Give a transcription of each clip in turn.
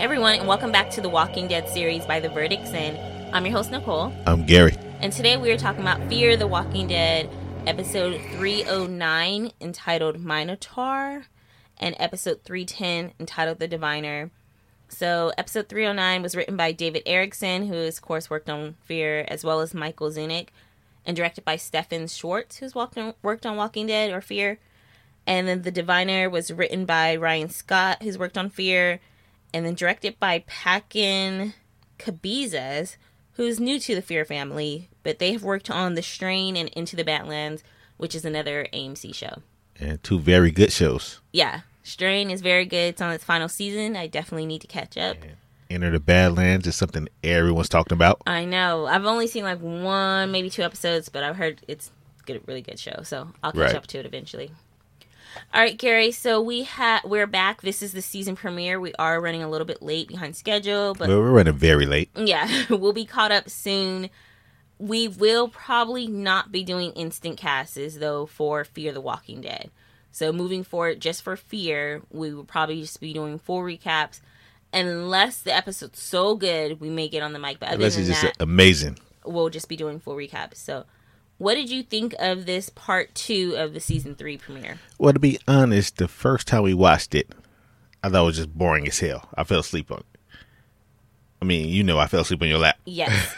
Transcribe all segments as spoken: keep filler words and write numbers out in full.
everyone, and welcome back to the Walking Dead series by The Verdict's End. I'm your host, Nicole. I'm Gary. And today we are talking about Fear the Walking Dead, episode three oh nine, entitled Minotaur, and episode three ten, entitled The Diviner. So, episode three oh nine was written by David Erickson, who has, of course, worked on Fear, as well as Michael Zunick, and directed by Stefan Schwartz, who's worked on, worked on Walking Dead or Fear. And then The Diviner was written by Ryan Scott, who's worked on Fear, and then directed by Paquin Cabezas, who's new to the Fear family, but they have worked on The Strain and Into the Badlands, which is another A M C show. And two very good shows. Yeah, Strain is very good. It's on its final season. I definitely need to catch up. And Enter the Badlands is something everyone's talking about. I know. I've only seen like one, maybe two episodes, but I've heard it's a really good show, so I'll catch right. up to it eventually. All right, Gary, so we ha- we're back. This is the season premiere. We are running a little bit late behind schedule, but well, we're running very late. Yeah, we'll be caught up soon. We will probably not be doing instant casts, though, for Fear the Walking Dead. So moving forward, just for Fear, we will probably just be doing full recaps. Unless the episode's so good, we may get on the mic. But other Unless than it's just that, amazing. We'll just be doing full recaps. So what did you think of this part two of the season three premiere? Well, to be honest, the first time we watched it, I thought it was just boring as hell. I fell asleep on it. I mean, you know I fell asleep on your lap. Yes.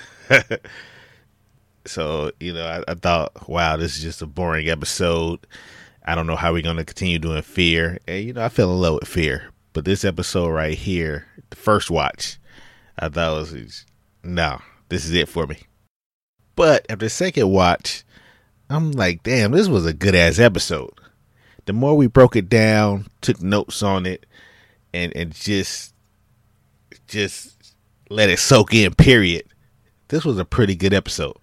So, you know, I, I thought, wow, this is just a boring episode. I don't know how we're going to continue doing Fear. And, you know, I fell in love with Fear. But this episode right here, the first watch, I thought it was, no, this is it for me. But after the second watch, I'm like, damn, this was a good-ass episode. The more we broke it down, took notes on it, and, and just, just let it soak in, period. This was a pretty good episode.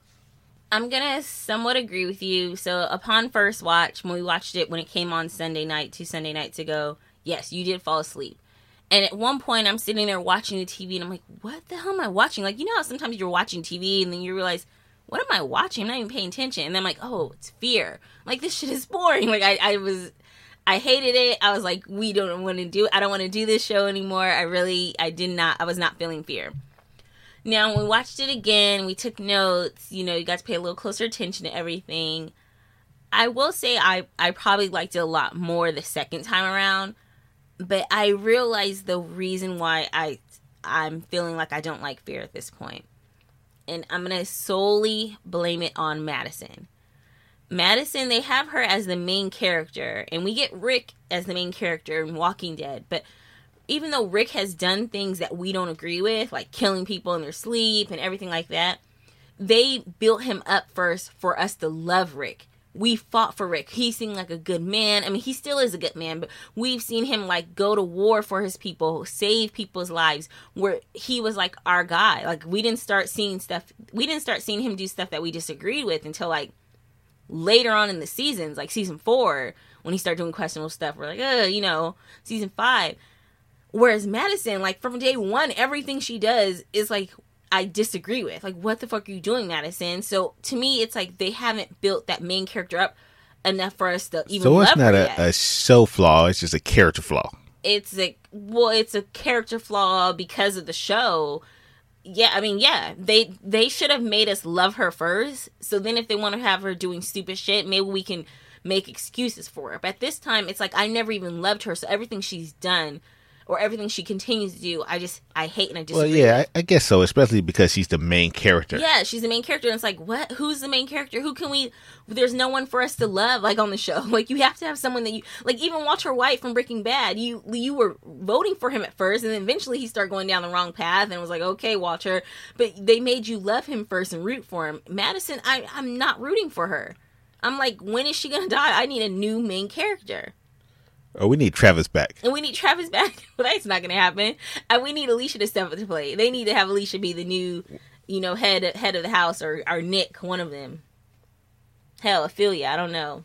I'm going to somewhat agree with you. So upon first watch, when we watched it, when it came on Sunday night, two Sunday nights ago, yes, you did fall asleep. And at one point, I'm sitting there watching the T V, and I'm like, what the hell am I watching? Like, you know how sometimes you're watching T V, and then you realize, what am I watching? I'm not even paying attention. And then I'm like, oh, it's Fear. I'm like, this shit is boring. Like, I, I was, I hated it. I was like, we don't want to do, I don't want to do this show anymore. I really, I did not, I was not feeling Fear. Now, when we watched it again, we took notes, you know, you got to pay a little closer attention to everything. I will say I, I probably liked it a lot more the second time around. But I realized the reason why I, I'm feeling like I don't like Fear at this point. And I'm going to solely blame it on Madison. Madison, they have her as the main character. And we get Rick as the main character in Walking Dead. But even though Rick has done things that we don't agree with, like killing people in their sleep and everything like that, they built him up first for us to love Rick. We fought for Rick. He seemed like a good man. I mean, he still is a good man, but we've seen him like go to war for his people, save people's lives, where he was like our guy. Like, we didn't start seeing stuff. We didn't start seeing him do stuff that we disagreed with until like later on in the seasons, like season four, when he started doing questionable stuff. We're like, uh, you know, season five. Whereas Madison, like from day one, everything she does is like, I disagree with. Like, what the fuck are you doing, Madison? So to me, it's like they haven't built that main character up enough for us to even so love it's not her a, yet. a show flaw. It's just a character flaw. It's a well, it's a character flaw because of the show. Yeah, I mean, yeah, they they should have made us love her first. So then, if they want to have her doing stupid shit, maybe we can make excuses for her. But at this time, it's like I never even loved her. So everything she's done, or everything she continues to do, I just, I hate and I disagree Well, yeah, with. I, I guess so, especially because she's the main character. Yeah, she's the main character, and it's like, what? Who's the main character? Who can we, there's no one for us to love, like, on the show. Like, you have to have someone that you, like, even Walter White from Breaking Bad, you you were voting for him at first, and then eventually he started going down the wrong path, and it was like, okay, Walter, but they made you love him first and root for him. Madison, I, I'm not rooting for her. I'm like, when is she gonna die? I need a new main character. Oh, we need Travis back. And we need Travis back. Well, that's not going to happen. And we need Alicia to step up to play. They need to have Alicia be the new, you know, head head of the house, or, or Nick, one of them. Hell, Ophelia, I don't know.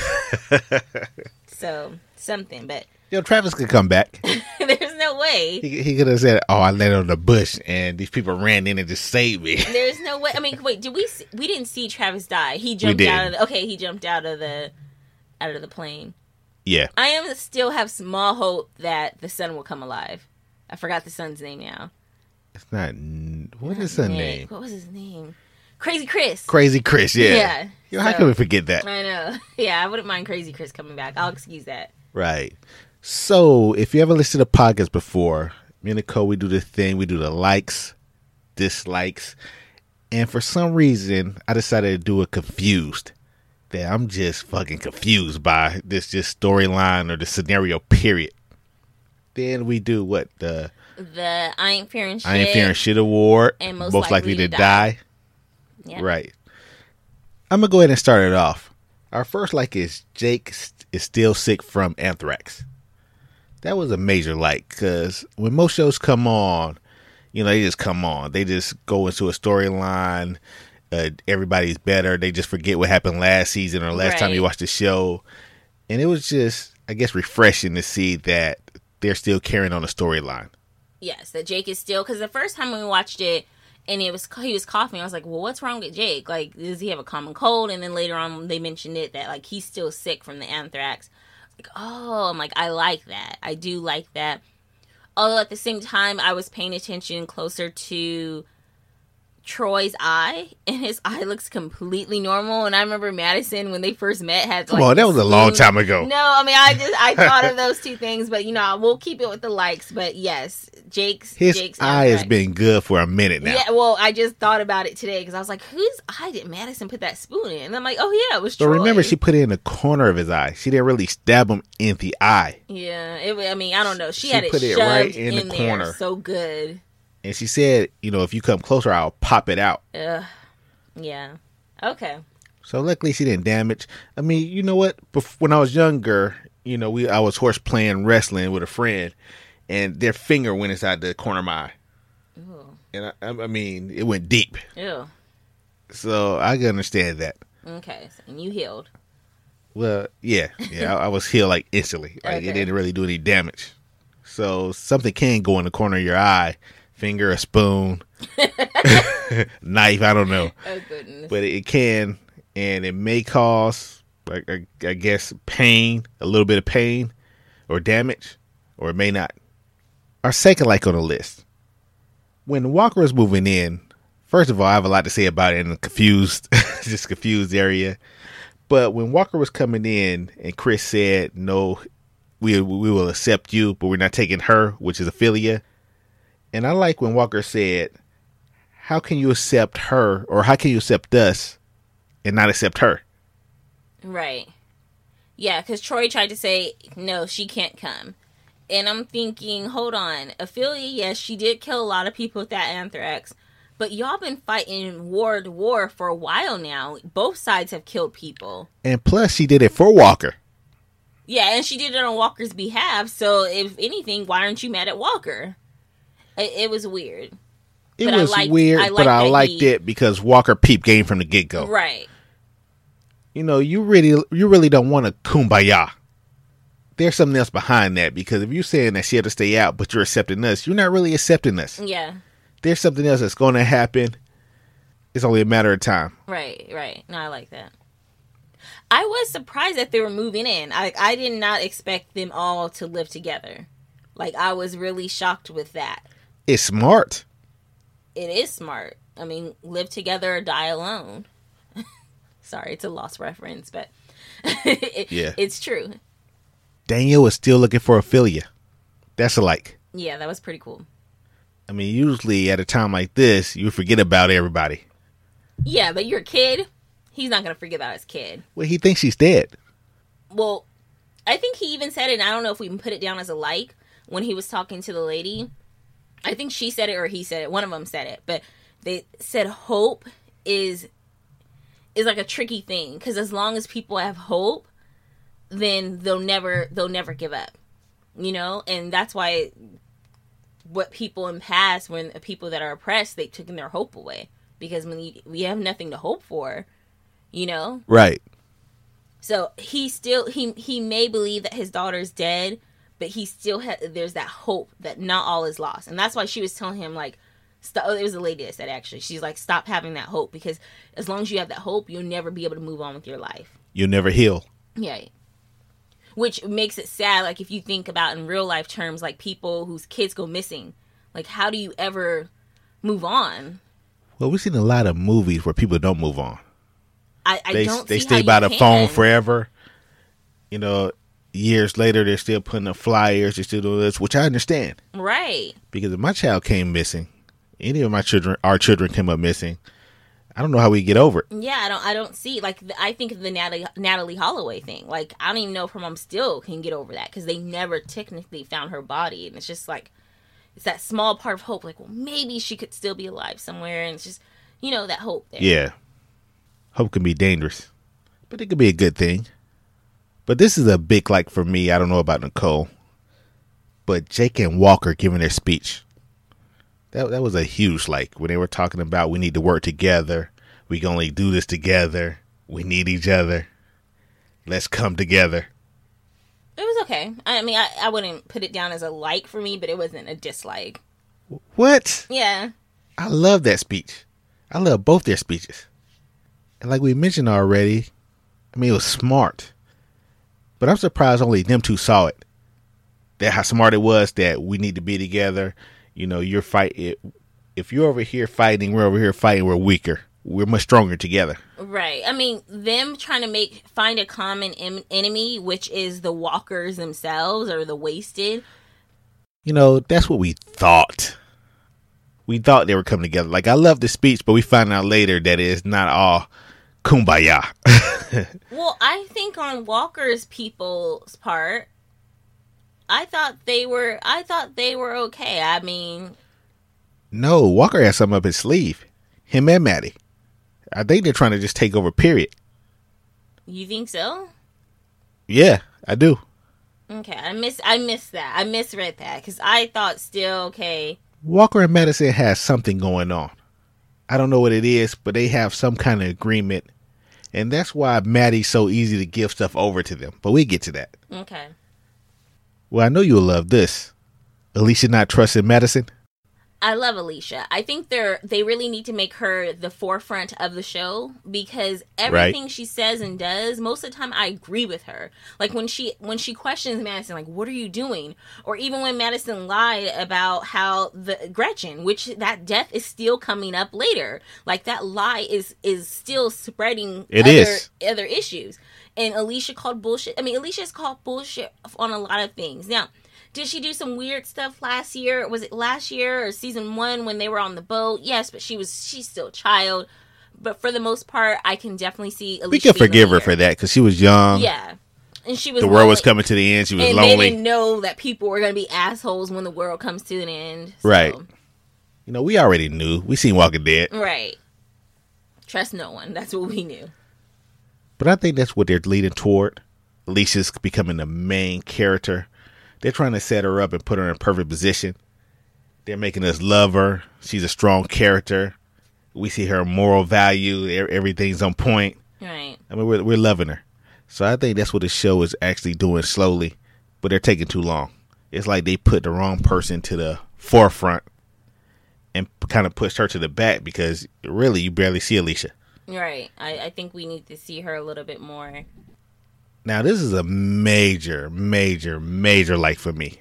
So, something, but... Yo, Travis could come back. There's no way. He, he could have said, oh, I landed on the bush, and these people ran in and just saved me. There's no way. I mean, wait, did we... See, we didn't see Travis die. He jumped out of the... Okay, he jumped out of the... Out of the plane. Yeah. I am still have small hope that the son will come alive. I forgot the son's name now. It's not. What is her Nick. name? What was his name? Crazy Chris. Crazy Chris. Yeah. Yeah. Yo, how so, can we forget that? I know. Yeah, I wouldn't mind Crazy Chris coming back. I'll excuse that. Right. So, if you ever listened to the podcast before, me and Nicole, we do this thing. We do the likes, dislikes. And for some reason, I decided to do it confused. That I'm just fucking confused by this just storyline or the scenario, period. Then we do what? The The I Ain't Fearing Shit. I Ain't Fearing Shit Award. And Most, most likely, likely to die. die. Yeah. Right. I'm going to go ahead and start it off. Our first like is Jake is still sick from anthrax. That was a major like, because when most shows come on, you know, they just come on. They just go into a storyline. Uh, everybody's better. They just forget what happened last season or last right. time you watched the show. And it was just, I guess, refreshing to see that they're still carrying on the storyline. Yes, that Jake is still, because the first time we watched it and it was he was coughing, I was like, well, what's wrong with Jake? Like, does he have a common cold? And then later on they mentioned it that, like, he's still sick from the anthrax. Like, oh, I'm like, I like that. I do like that. Although at the same time, I was paying attention closer to Troy's eye, and his eye looks completely normal. And I remember Madison, when they first met, had come like, on, that was a long time ago. No, I mean, I just I thought of those two things, but you know, we'll keep it with the likes. But yes, Jake's his Jake's eye has been good for a minute now. Yeah, well, I just thought about it today because I was like, whose eye did Madison put that spoon in? And I'm like, oh yeah, it was. But Troy. Remember, she put it in the corner of his eye. She didn't really stab him in the eye. Yeah, it. I mean, I don't know. She, she had it put it shoved right in, in the there corner, so good. And she said, you know, if you come closer, I'll pop it out. Ugh. Yeah. Okay. So luckily she didn't damage. I mean, you know what? Bef- when I was younger, you know, we I was horse playing wrestling with a friend, and their finger went inside the corner of my eye. Ew. And I, I mean, it went deep. Ew. So I can understand that. Okay. So, and you healed. Well, yeah. Yeah, I, I was healed like instantly. Like okay. It didn't really do any damage. So something can go in the corner of your eye. Finger, a spoon, knife, I don't know. Oh, goodness. But it can, and it may cause, I, I, I guess, pain, a little bit of pain or damage, or it may not. Our second like on the list. When Walker was moving in, first of all, I have a lot to say about it in the confused, just confused area. But when Walker was coming in and Chris said, no, we, we will accept you, but we're not taking her, which is Ophelia. And I like when Walker said, how can you accept her, or how can you accept us and not accept her? Right. Yeah, because Troy tried to say, no, she can't come. And I'm thinking, hold on. Ophelia, yes, she did kill a lot of people with that anthrax. But y'all been fighting war to war for a while now. Both sides have killed people. And plus, she did it for Walker. Yeah, and she did it on Walker's behalf. So, if anything, why aren't you mad at Walker? It, it was weird. It but was I liked, weird, I but I liked he, it because Walker peeped game from the get-go. Right. You know, you really you really don't want a kumbaya. There's something else behind that, because if you're saying that she had to stay out, but you're accepting us, you're not really accepting us. Yeah. There's something else that's going to happen. It's only a matter of time. Right, right. No, I like that. I was surprised that they were moving in. I, I did not expect them all to live together. Like, I was really shocked with that. It's smart. It is smart. I mean, live together or die alone. Sorry, it's a lost reference, but it, yeah. It's true. Daniel is still looking for Ophelia. That's a like. Yeah, that was pretty cool. I mean, usually at a time like this, you forget about everybody. Yeah, but you're a kid. He's not going to forget about his kid. Well, he thinks she's dead. Well, I think he even said it, and I don't know if we can put it down as a like, when he was talking to the lady. I think she said it or he said it. One of them said it. But they said hope is is like a tricky thing. Because as long as people have hope, then they'll never they'll never give up. You know? And that's why what people in past, when people that are oppressed, they've taken their hope away. Because when you, we have nothing to hope for, you know? Right. So he still, he he may believe that his daughter's dead, but he still has, there's that hope that not all is lost. And that's why she was telling him, like, stop, oh, it was a lady that said, actually, she's like, stop having that hope, because as long as you have that hope, you'll never be able to move on with your life. You'll never heal. Yeah. which makes it sad. Like, if you think about in real life terms, like people whose kids go missing, like, how do you ever move on? Well, we've seen a lot of movies where people don't move on. I, I they, don't They see stay how by you the can. phone forever. You know, years later, they're still putting up flyers. They're still doing this, which I understand. Right. Because if my child came missing, any of my children, our children came up missing, I don't know how we get over it. Yeah, I don't. I don't see. Like, the, I think of the Natalie, Natalie Holloway thing. Like, I don't even know if her mom still can get over that because they never technically found her body, and it's just like it's that small part of hope. Like, well, maybe she could still be alive somewhere, and it's just, you know, that hope there. Yeah, hope can be dangerous, but it could be a good thing. But this is a big like for me. I don't know about Nicole, but Jake and Walker giving their speech. That that was a huge like when they were talking about we need to work together. We can only do this together. We need each other. Let's come together. It was okay. I mean, I, I wouldn't put it down as a like for me, but it wasn't a dislike. What? Yeah. I love that speech. I love both their speeches. And like we mentioned already, I mean, it was smart. But I'm surprised only them two saw it. That how smart it was that we need to be together. You know, you're fighting. If you're over here fighting, we're over here fighting. We're weaker. We're much stronger together. Right. I mean, them trying to make find a common em- enemy, which is the walkers themselves or the wasted. You know, that's what we thought. We thought they were coming together. Like, I love the speech, but we find out later that it's not all kumbaya. Well, I think on Walker's people's part, I thought they were. I thought they were okay. I mean, no, Walker has something up his sleeve. Him and Maddie. I think they're trying to just take over. Period. You think so? Yeah, I do. Okay, I miss. I missed that. I misread that because I thought still okay. Walker and Madison has something going on. I don't know what it is, but they have some kind of agreement, and that's why Maddie's so easy to give stuff over to them. But we get to that. Okay. Well, I know you'll love this. Alicia not trusting Madison. I love Alicia. I think they're they really need to make her the forefront of the show because everything Right. she says and does, most of the time I agree with her. Like when she when she questions Madison, like, what are you doing? Or even when Madison lied about how the Gretchen, which that death is still coming up later. Like that lie is is still spreading It other, is. other issues. And Alicia called bullshit. I mean, Alicia's called bullshit on a lot of things. Now, did she do some weird stuff last year? Was it last year or season one when they were on the boat? Yes, but she was she's still a child. But for the most part, I can definitely see Alicia. We can being the forgive her leader. for that because she was young. Yeah, and she was. The world was lonely. coming to the end. She was and they lonely. didn't know that people were going to be assholes when the world comes to an end. So. Right. You know, we already knew. We seen Walking Dead. Right. Trust no one. That's what we knew. But I think that's what they're leading toward. Alicia's becoming the main character. They're trying to set her up and put her in a perfect position. They're making us love her. She's a strong character. We see her moral value. E- Everything's on point. Right. I mean, we're, we're loving her. So I think that's what the show is actually doing slowly. But they're taking too long. It's like they put the wrong person to the forefront and kind of pushed her to the back because really you barely see Alicia. Right. I, I think we need to see her a little bit more. Now, this is a major, major, major like for me.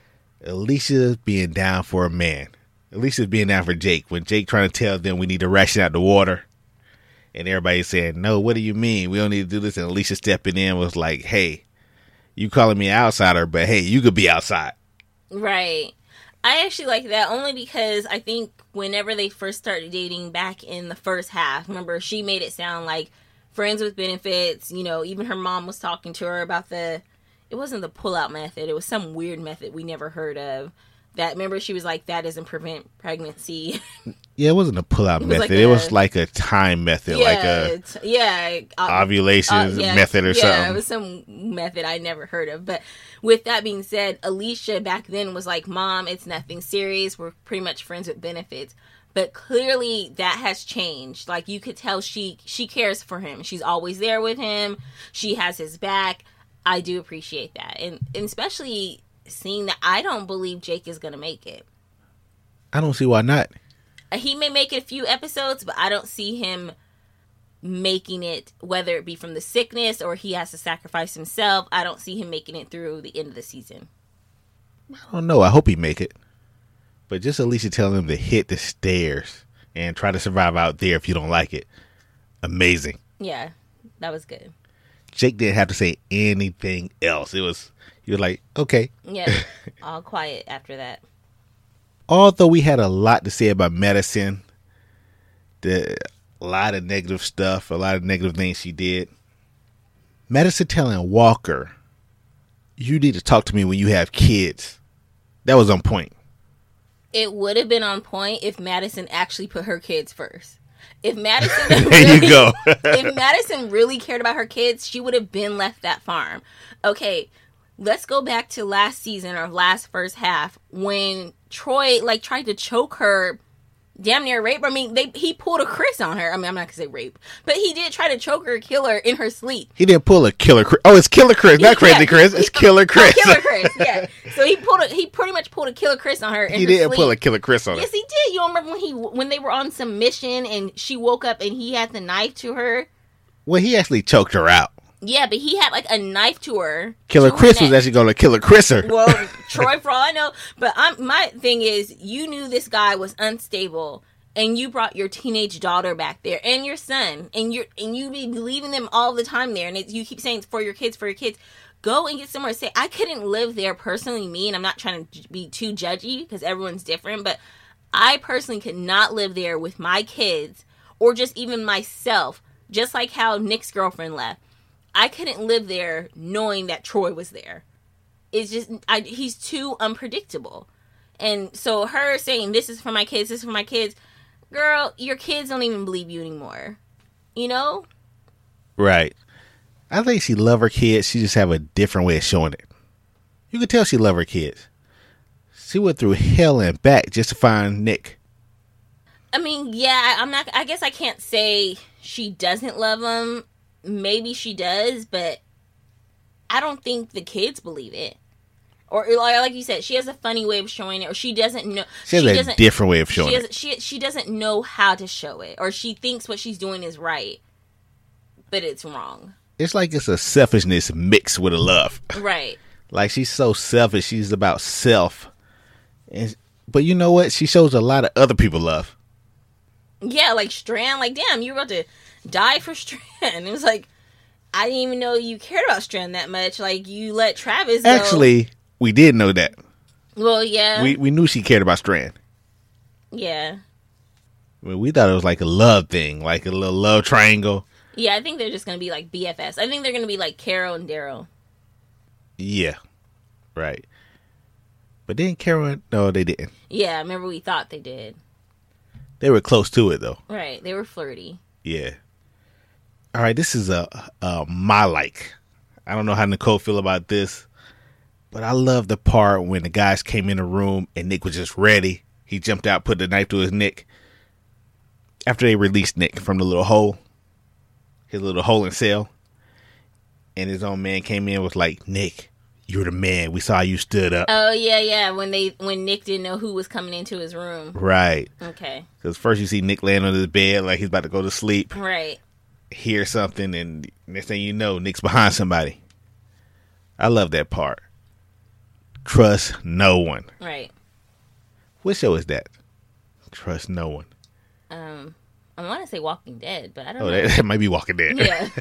Alicia being down for a man. Alicia's being down for Jake. When Jake trying to tell them we need to ration out the water. And everybody's saying, no, what do you mean? We don't need to do this. And Alicia stepping in was like, hey, you calling me an outsider, but hey, you could be outside. Right. I actually like that only because I think whenever they first started dating back in the first half, remember, she made it sound like friends with benefits, you know, even her mom was talking to her about the, it wasn't the pull-out method, it was some weird method we never heard of. That, remember, she was like, that doesn't prevent pregnancy. Yeah, it wasn't a pull-out It was method. like it a- was like a time method, yeah, like a it's- yeah, uh, ovulation uh, yeah, method or yeah, something. it was some method I never heard of. But with that being said, Alicia back then was like, Mom, it's nothing serious. We're pretty much friends with benefits. But clearly that has changed. Like, you could tell she she cares for him. She's always there with him. She has his back. I do appreciate that. And, and especially seeing that I don't believe Jake is going to make it. I don't see why not. He may make it a few episodes, but I don't see him making it, whether it be from the sickness or he has to sacrifice himself. I don't see him making it through the end of the season. I don't know. I hope he make it. But just Alicia telling him to hit the stairs and try to survive out there if you don't like it. Amazing. Yeah, that was good. Jake didn't have to say anything else. It was, he was like, okay. Yeah, all quiet after that. Although we had a lot to say about Madison, the, a lot of negative stuff, a lot of negative things she did. Madison telling Walker, you need to talk to me when you have kids. That was on point. It would have been on point if Madison actually put her kids first. If Madison there really, you go. if Madison really cared about her kids, she would have been left that farm. Okay, let's go back to last season or last first half when Troy like tried to choke her, damn near rape. I mean, they he pulled a Chris on her. I mean, I'm not gonna say rape, but he did try to choke her, kill her in her sleep. He didn't pull a Killer Chris. Oh, it's Killer Chris, not Crazy Yeah, Chris. It's Killer Chris. Oh, Killer Chris. Yeah. So he pulled a, he pretty much pulled a Killer Chris on her. In He her didn't sleep. pull a Killer Chris on her. Yes, he did. You don't remember when he when they were on some mission and she woke up and he had the knife to her? Well, he actually choked her out. Yeah, but he had like a knife to her. Killer to her Chris was neck. actually going to Killer Chris her. Well, Troy, for all I know. But I'm, my thing is, you knew this guy was unstable, and you brought your teenage daughter back there, and your son, and you and you be leaving them all the time there, and it, you keep saying it's for your kids, for your kids. Go and get somewhere. Say, I couldn't live there personally, me, and I'm not trying to be too judgy because everyone's different, but I personally could not live there with my kids or just even myself, just like how Nick's girlfriend left. I couldn't live there knowing that Troy was there. It's just, I, he's too unpredictable. And so her saying, this is for my kids, this is for my kids, girl, your kids don't even believe you anymore. You know? Right. I think she love her kids. She just have a different way of showing it. You could tell she love her kids. She went through hell and back just to find Nick. I mean, yeah, I'm not, I guess I can't say she doesn't love him. Maybe she does, but I don't think the kids believe it. Or like you said, she has a funny way of showing it, or she doesn't know. She has she a doesn't, different way of showing she it. has, she she doesn't know how to show it, or she thinks what she's doing is right, but it's wrong. It's like it's a selfishness mixed with a love. Right. Like she's so selfish. She's about self. And, but you know what? She shows a lot of other people love. Yeah, like Strand. Like, damn, you were about to die for Strand. It was like, I didn't even know you cared about Strand that much. Like, you let Travis go. Actually, we did know that. Well, yeah. We we knew she cared about Strand. Yeah. I mean, we thought it was like a love thing, like a little love triangle. Yeah, I think they're just going to be like B F Fs. I think they're going to be like Carol and Daryl. Yeah. Right. But then Carol, no, they didn't. Yeah, I remember we thought they did. They were close to it, though. Right. They were flirty. Yeah. All right, this is a, a my like. I don't know how Nicole feel about this, but I love the part when the guys came in the room and Nick was just ready. He jumped out, put the knife to his neck. After they released Nick from the little hole, his little hole in cell, and his own man came in and was like, Nick, you're the man. We saw you stood up. Oh, yeah, yeah. When they when Nick didn't know who was coming into his room. Right. Okay. Because first you see Nick laying on his bed like he's about to go to sleep. Right. Hear something, and next thing you know, Nick's behind somebody. I love that part. Trust no one. Right. What show is that? Trust no one. Um, I want to say Walking Dead, but I don't Oh, know. that, that might be Walking Dead. Yeah.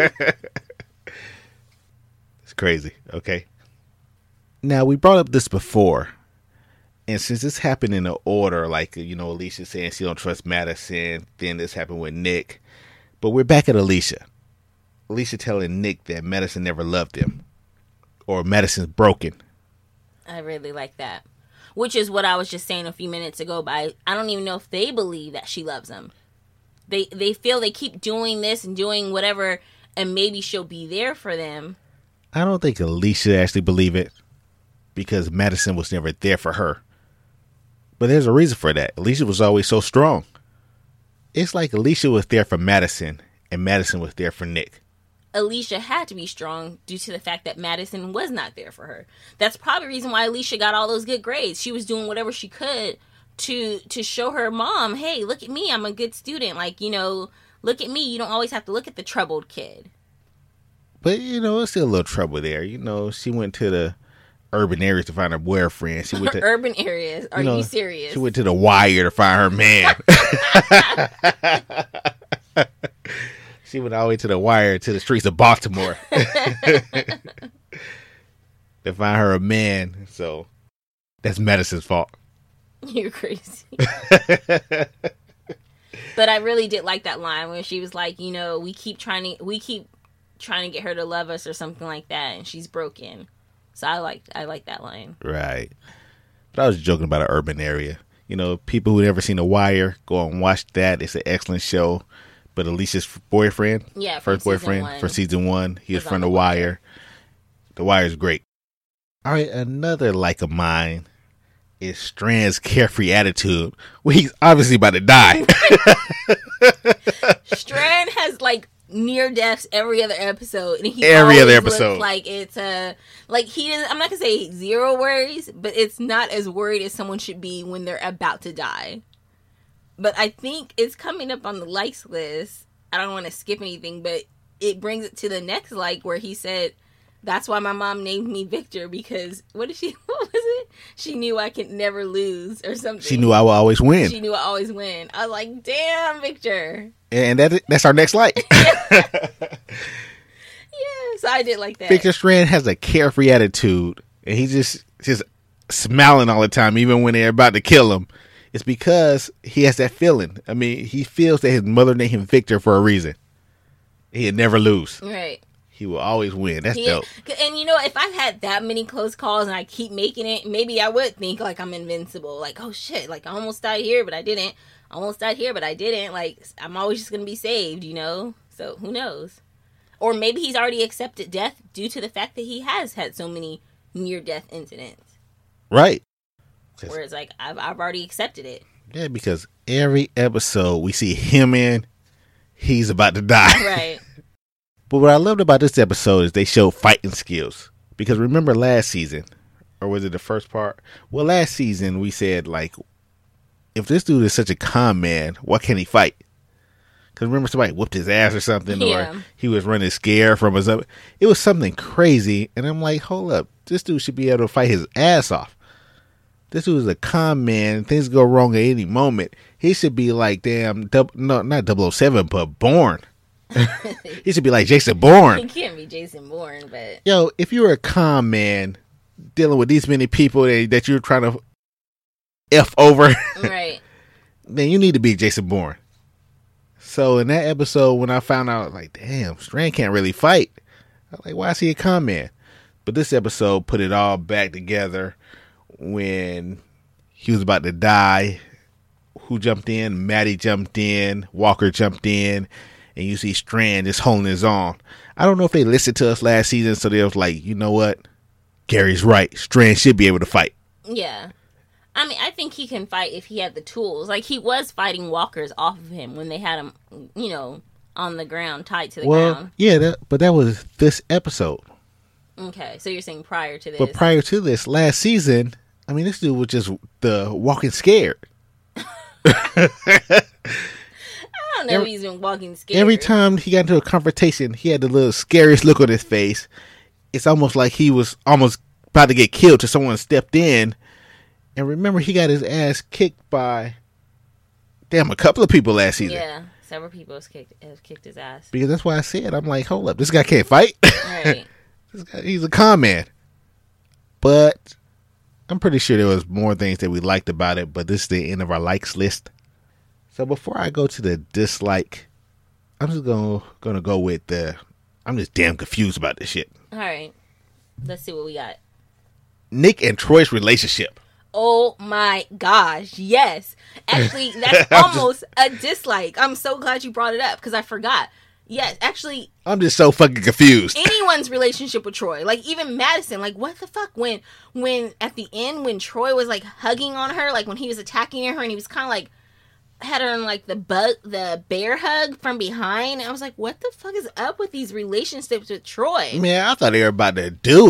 It's crazy. Okay. Now, we brought up this before, and since this happened in an order, like, you know, Alicia saying she don't trust Madison, then this happened with Nick. But we're back at Alicia. Alicia telling Nick that Madison never loved him, or Madison's broken. I really like that. Which is what I was just saying a few minutes ago. But I, I don't even know if they believe that she loves him. They they feel they keep doing this and doing whatever, and maybe she'll be there for them. I don't think Alicia actually believe it, because Madison was never there for her. But there's a reason for that. Alicia was always so strong. It's like Alicia was there for Madison, and Madison was there for Nick. Alicia had to be strong due to the fact that Madison was not there for her. That's probably the reason why Alicia got all those good grades. She was doing whatever she could to to show her mom, hey, look at me, I'm a good student. Like, you know, look at me. You don't always have to look at the troubled kid. But, you know, it's still a little trouble there. You know, she went to the urban areas to find her boyfriend. She went to urban areas. Are you, know, you serious? She went to the Wire to find her man. She went all the way to the Wire, to the streets of Baltimore to find her a man. So that's Madison's fault. You're crazy. But I really did like that line where she was like, you know, we keep trying to, we keep trying to get her to love us or something like that, and she's broken. So I like, I like that line. Right. But I was joking about an urban area. You know, people who never seen The Wire, go and watch that. It's an excellent show. But Alicia's boyfriend, yeah, first boyfriend one. from season one, he was, was from The Wire. Wire. The Wire is great. All right, another like of mine is Strand's carefree attitude, where he's obviously about to die. Strand has like near deaths every other episode, and he every other episode like it's a uh, like he doesn't. I'm not gonna say zero worries, but it's not as worried as someone should be when they're about to die. But I think it's coming up on the likes list. I don't want to skip anything, but it brings it to the next like where he said, "That's why my mom named me Victor, because what did she? What was it? She knew I could never lose or something. She knew I would always win. She knew I always win." I was like, "Damn, Victor." And that that's our next like. Yeah, so I did like that. Victor Strand has a carefree attitude, and he's just just smiling all the time, even when they're about to kill him. It's because he has that feeling. I mean, he feels that his mother named him Victor for a reason. He'd never lose. Right. He will always win. That's he, dope. And you know, if I've had that many close calls and I keep making it, maybe I would think like I'm invincible. Like, oh shit, like I almost died here, but I didn't. I almost died here, but I didn't. Like, I'm always just going to be saved, you know? So who knows? Or maybe he's already accepted death due to the fact that he has had so many near-death incidents. Right. Whereas, like, I've, I've already accepted it. Yeah, because every episode we see him in, he's about to die. Right. But what I loved about this episode is they showed fighting skills. Because remember last season, or was it the first part? Well, last season we said, like, if this dude is such a con man, why can't he fight? Because remember somebody whooped his ass or something, yeah. or he was running scared from his... It was something crazy, and I'm like, hold up. This dude should be able to fight his ass off. This dude is a con man. Things go wrong at any moment. He should be like, damn, dub, no, not double oh seven, but Bourne. He should be like Jason Bourne. He can't be Jason Bourne, but... Yo, if you're a con man dealing with these many people that, that you're trying to F over, right, then you need to be Jason Bourne. So in that episode, when I found out, like, damn, Strand can't really fight. I was like, why is he a con man? But this episode put it all back together when he was about to die. Who jumped in? Maddie jumped in. Walker jumped in. And you see Strand just holding his own. I don't know if they listened to us last season, so they was like, you know what? Gary's right. Strand should be able to fight. Yeah. I mean, I think he can fight if he had the tools. Like, he was fighting walkers off of him when they had him, you know, on the ground, tied to the well, ground. Yeah, that, but that was this episode. Okay, so you're saying prior to this. But prior to this, last season, I mean, this dude was just the walking scared. I don't know every, if he's been walking scared. Every time he got into a confrontation, he had the little scariest look on his face. It's almost like he was almost about to get killed till someone stepped in. And remember, he got his ass kicked by, damn, a couple of people last season. Yeah, several people have kicked, have kicked his ass. Because that's why I said, I'm like, hold up, this guy can't fight. Right. This guy, he's a con man. But I'm pretty sure there was more things that we liked about it, but this is the end of our likes list. So before I go to the dislike, I'm just gonna gonna go with the. I'm just damn confused about this shit. All right, let's see what we got. Nick and Troy's relationship. Oh my gosh, yes. Actually, that's almost just, a dislike. I'm so glad you brought it up because I forgot. Yes, actually, I'm just so fucking confused. Anyone's relationship with Troy, like even Madison, like what the fuck when when at the end when Troy was like hugging on her, like when he was attacking her and he was kind of like. Had her in like the bug, the bear hug from behind. And I was like, what the fuck is up with these relationships with Troy? Man, I thought they were about to do it.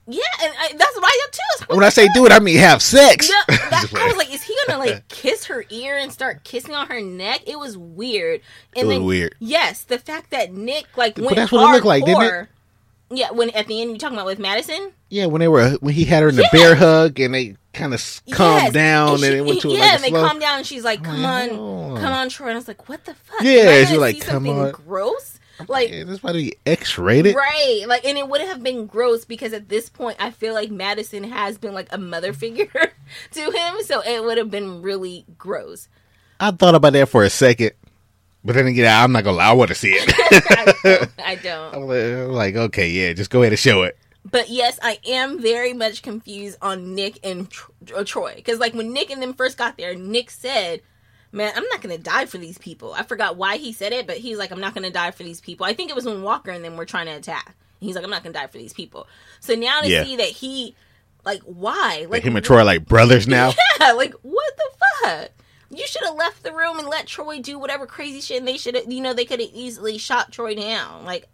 Yeah, and I, that's what I do too. When I say do it, I mean have sex. No, that, I was like, is he gonna like kiss her ear and start kissing on her neck? It was weird. And it was then, weird. Yes, the fact that Nick like But went that's what it looked like, didn't hardcore. it? Yeah, when at the end you talking about with Madison. Yeah, when they were when he had her in the Yes. bear hug and they kind of calmed Yes. down and, she, it went to yeah, like a and they slow. calmed down and she's like, "Come on, Oh. come on, Troy." And I was like, "What the fuck?" Yeah, Am I she's gonna like, see "Come something on." gross." Like, Yeah, this might be X-rated. right, like, and it would have been gross because at this point, I feel like Madison has been like a mother figure to him, so it would have been really gross. I thought about that for a second, but then again, I'm not gonna lie. I want to see it. I don't. I don't. I'm like, okay, yeah, just go ahead and show it. But yes, I am very much confused on Nick and Tr- uh, Troy because, like, when Nick and them first got there, Nick said, "Man, I'm not gonna die for these people." I forgot why he said it, but he's like, "I'm not gonna die for these people." I think it was when Walker and them were trying to attack. He's like, "I'm not gonna die for these people." So now to Yeah. see that he, like, why, Like like him and Troy are like brothers now. yeah, like what the fuck? You should have left the room and let Troy do whatever crazy shit. And they should have, you know, they could have easily shot Troy down. Like,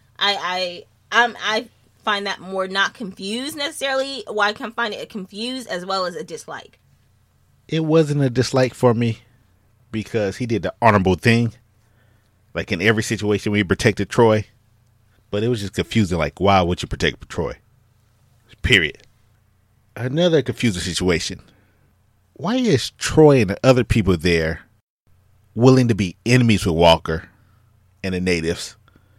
I, I, I'm, I find that more not confused necessarily. Why I can find it confused as well as a dislike. It wasn't a dislike for me because he did the honorable thing, like in every situation we protected Troy. But it was just confusing. Like, why would you protect Troy? Period. Another confusing situation. Why is Troy and the other people there willing to be enemies with Walker and the natives?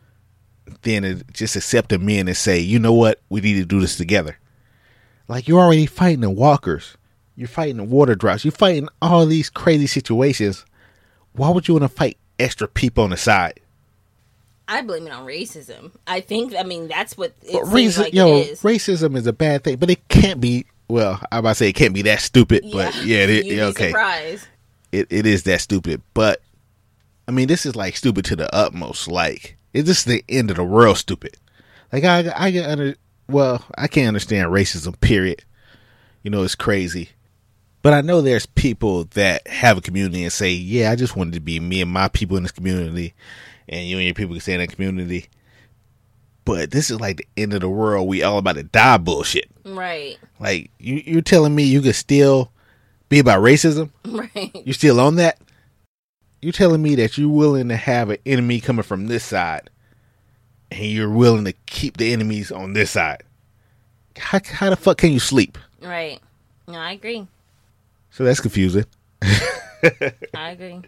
Then it just accept the men and say, you know what? We need to do this together. Like, you're already fighting the walkers. You're fighting the water drops. You're fighting all these crazy situations. Why would you want to fight extra people on the side? I blame it on racism. I think, I mean, that's what it But seems raci- like yo, it is. racism is a bad thing, but it can't be. Well, I'm about to say it can't be that stupid, but yeah, it, you'd it, be okay, surprised. it it is that stupid. But I mean, this is like stupid to the utmost. Like, it's just the end of the world stupid. Like, I I get under. Well, I can't understand racism. Period. You know, it's crazy. But I know there's people that have a community and say, yeah, I just wanted to be me and my people in this community, and you and your people can stay in that community. But this is like the end of the world. We all about to die bullshit. Right. Like, you, you're telling me you could still be about racism? Right. You still on that? You're telling me that you're willing to have an enemy coming from this side, and you're willing to keep the enemies on this side. How, how the fuck can you sleep? Right. No, I agree. So that's confusing. I agree.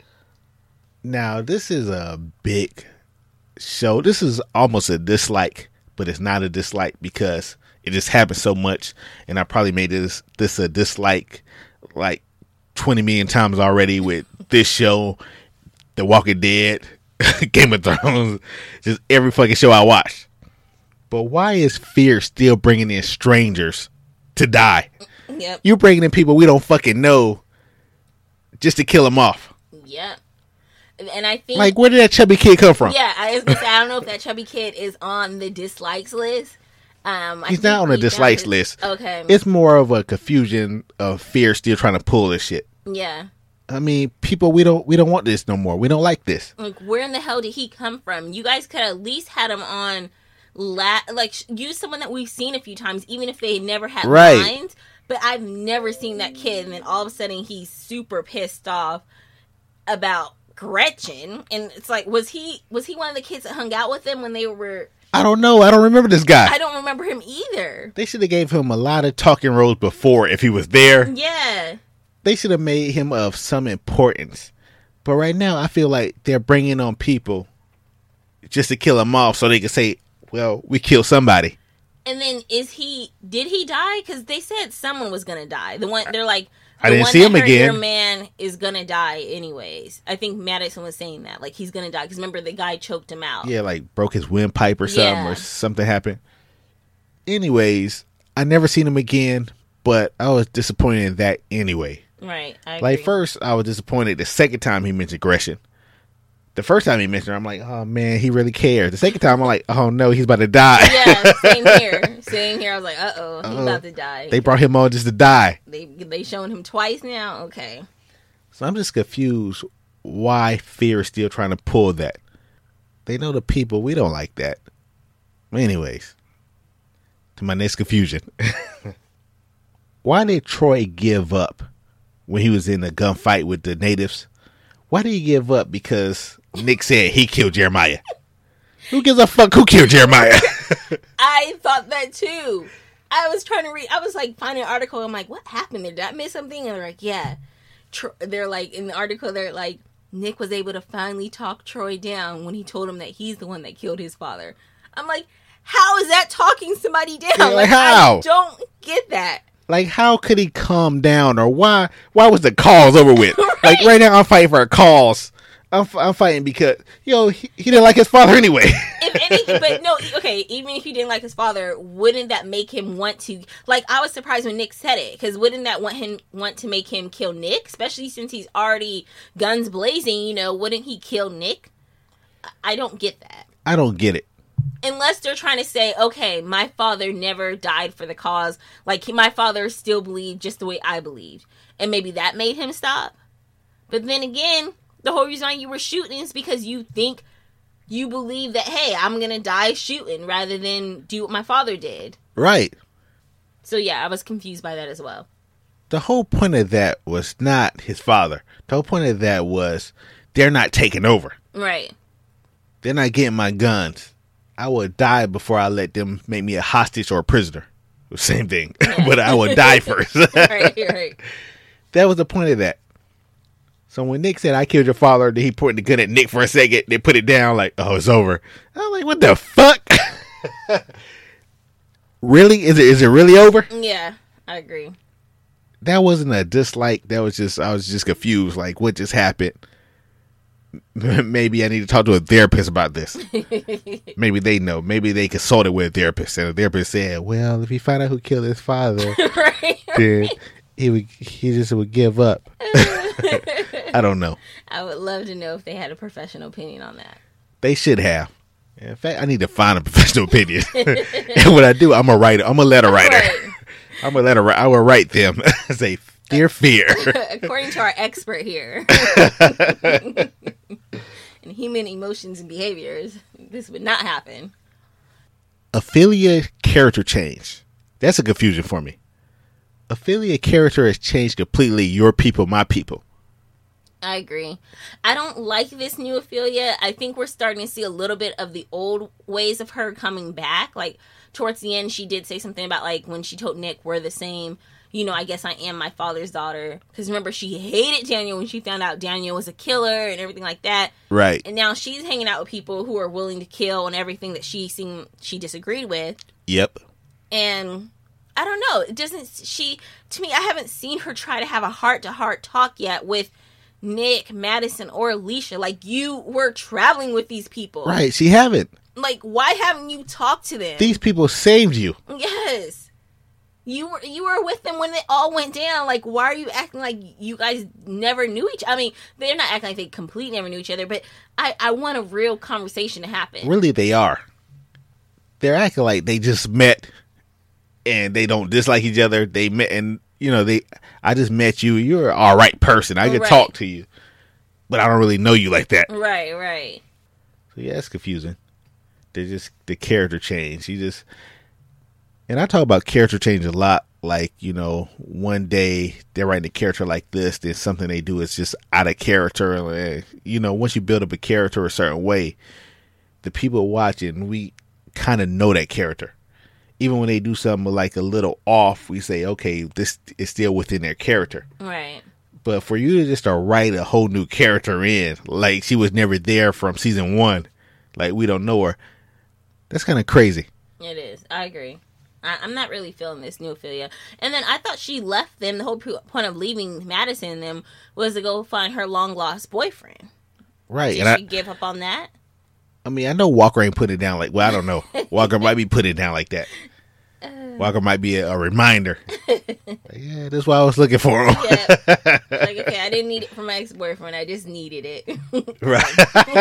Now, this is a big show. This is almost a dislike, but it's not a dislike because it just happened so much, and I probably made this this a dislike like twenty million times already with this show, The Walking Dead, Game of Thrones, just every fucking show I watch. But why is fear still bringing in strangers to die? Yep. You're bringing in people we don't fucking know just to kill them off. Yep. And I think, like, where did that chubby kid come from? yeah, I was gonna say I don't know if that chubby kid is on the dislikes list. Um, I He's think not on the we dislikes found it- list. Okay. It's more of a confusion of fear still trying to pull this shit. Yeah. I mean, people, we don't we don't want this no more. We don't like this. Like, where in the hell did he come from? You guys could at least had him on, la- like, sh- use someone that we've seen a few times, even if they never had Right. lines. But I've never seen that kid, and then all of a sudden he's super pissed off about Gretchen, and it's like, was he was he one of the kids that hung out with them when they were? I don't know. I don't remember this guy. I don't remember him either. They should have gave him a lot of talking roles before if he was there. Yeah. They should have made him of some importance. But right now, I feel like they're bringing on people just to kill him off so they can say, well, we killed somebody. And then is he? Did he die? Because they said someone was gonna die. The one they're like. The I didn't one see that him hurt again. Your man is gonna die anyways. I think Madison was saying that, like, he's gonna die because remember the guy choked him out. Yeah, like broke his windpipe or something, Yeah. or something happened. Anyways, I never seen him again, but I was disappointed in that anyway. Right. I Like, agree. first, I was disappointed the second time he mentioned Gretchen. The first time he mentioned her, I'm like, oh man, he really cares. The second time, I'm like, oh no, he's about to die. Yeah, same here. Same here. I was like, uh oh, he's Uh-oh. about to die. They brought him on just to die. They they showing him twice now. Okay. So I'm just confused why Fear is still trying to pull that. They know the people. We don't like that. Anyways, to my next confusion. Why did Troy give up when he was in a gunfight with the natives? Why did he give up? Because Nick said he killed Jeremiah. Who gives a fuck who killed Jeremiah? I thought that too. I was trying to read. I was like finding an article. I'm like, what happened there? Did I miss something? And they're like, yeah. Tro- they're like, in the article, they're like, Nick was able to finally talk Troy down when he told him that he's the one that killed his father. I'm like, how is that talking somebody down? Yeah, like, how? I don't get that. Like, how could he calm down? Or why Why was the cause over with? Right. Like, right now, I'm fighting for a cause. I'm, I'm fighting because, yo, he, he didn't like his father anyway. If anything, but no, okay, even if he didn't like his father, wouldn't that make him want to, like, I was surprised when Nick said it, because wouldn't that want him, want to make him kill Nick? Especially since he's already guns blazing, you know, wouldn't he kill Nick? I don't get that. I don't get it. Unless they're trying to say, okay, my father never died for the cause. Like, my father still believed just the way I believed. And maybe that made him stop. But then again, the whole reason why you were shooting is because you think, you believe that, hey, I'm going to die shooting rather than do what my father did. Right. So, yeah, I was confused by that as well. The whole point of that was not his father. The whole point of that was they're not taking over. Right. They're not getting my guns. I would die before I let them make me a hostage or a prisoner. Same thing. Yeah. But I would die first. Right, right. That was the point of that. So when Nick said, I killed your father, then he pointed the gun at Nick for a second. They put it down like, oh, it's over. I'm like, what the fuck? Really? Is it is it really over? Yeah, I agree. That wasn't a dislike. That was just, I was just confused. Like, what just happened? Maybe I need to talk to a therapist about this. Maybe they know. Maybe they consulted with a therapist, and the therapist said, well, if you find out who killed his father, right, then right. he would, he just would give up. I don't know. I would love to know if they had a professional opinion on that. They should have. In fact, I need to find a professional opinion. And what I do, I'm a writer. I'm a letter writer. Right. I'm a letter writer. I will write them. Say, dear Fear. According to our expert here. In human emotions and behaviors, this would not happen. Ophelia character change. That's a confusion for me. Ophelia character has changed completely. Your people, my people. I agree. I don't like this new Ophelia. I think we're starting to see a little bit of the old ways of her coming back. Like, towards the end, she did say something about, like, when she told Nick, we're the same. You know, I guess I am my father's daughter. Because remember, she hated Daniel when she found out Daniel was a killer and everything like that. Right. And now she's hanging out with people who are willing to kill and everything that she seemed she disagreed with. Yep. And I don't know. It doesn't, she, to me, I haven't seen her try to have a heart-to-heart talk yet with Nick, Madison, or Alicia. Like, you were traveling with these people. Right. She haven't. Like, why haven't you talked to them? These people saved you. Yes. You were you were with them when it all went down. Like, why are you acting like you guys never knew each other? I mean, they're not acting like they completely never knew each other, but I, I want a real conversation to happen. Really, they are. They're acting like they just met and they don't dislike each other. They met and, you know, they. I just met you. You're an all right person. I can right. talk to you. But I don't really know you like that. Right, right. So, yeah, it's confusing. They just, the character change. You just... And I talk about character change a lot. Like, you know, one day they're writing a character like this, then something they do is just out of character. And, you know, once you build up a character a certain way, the people watching, we kind of know that character. Even when they do something like a little off, we say, okay, this is still within their character. Right. But for you to just to write a whole new character in, like she was never there from season one, like we don't know her, that's kind of crazy. It is. I agree. I, I'm not really feeling this new Ophelia. And then I thought she left them. The whole point of leaving Madison and them was to go find her long lost boyfriend. Right. Did and she I, give up on that? I mean, I know Walker ain't put it down like, well, I don't know. Walker might be putting it down like that. Uh, Walker might be a, a reminder. Like, yeah, that's why I was looking for him. Yeah. Like, okay, I didn't need it from my ex-boyfriend. I just needed it. Right.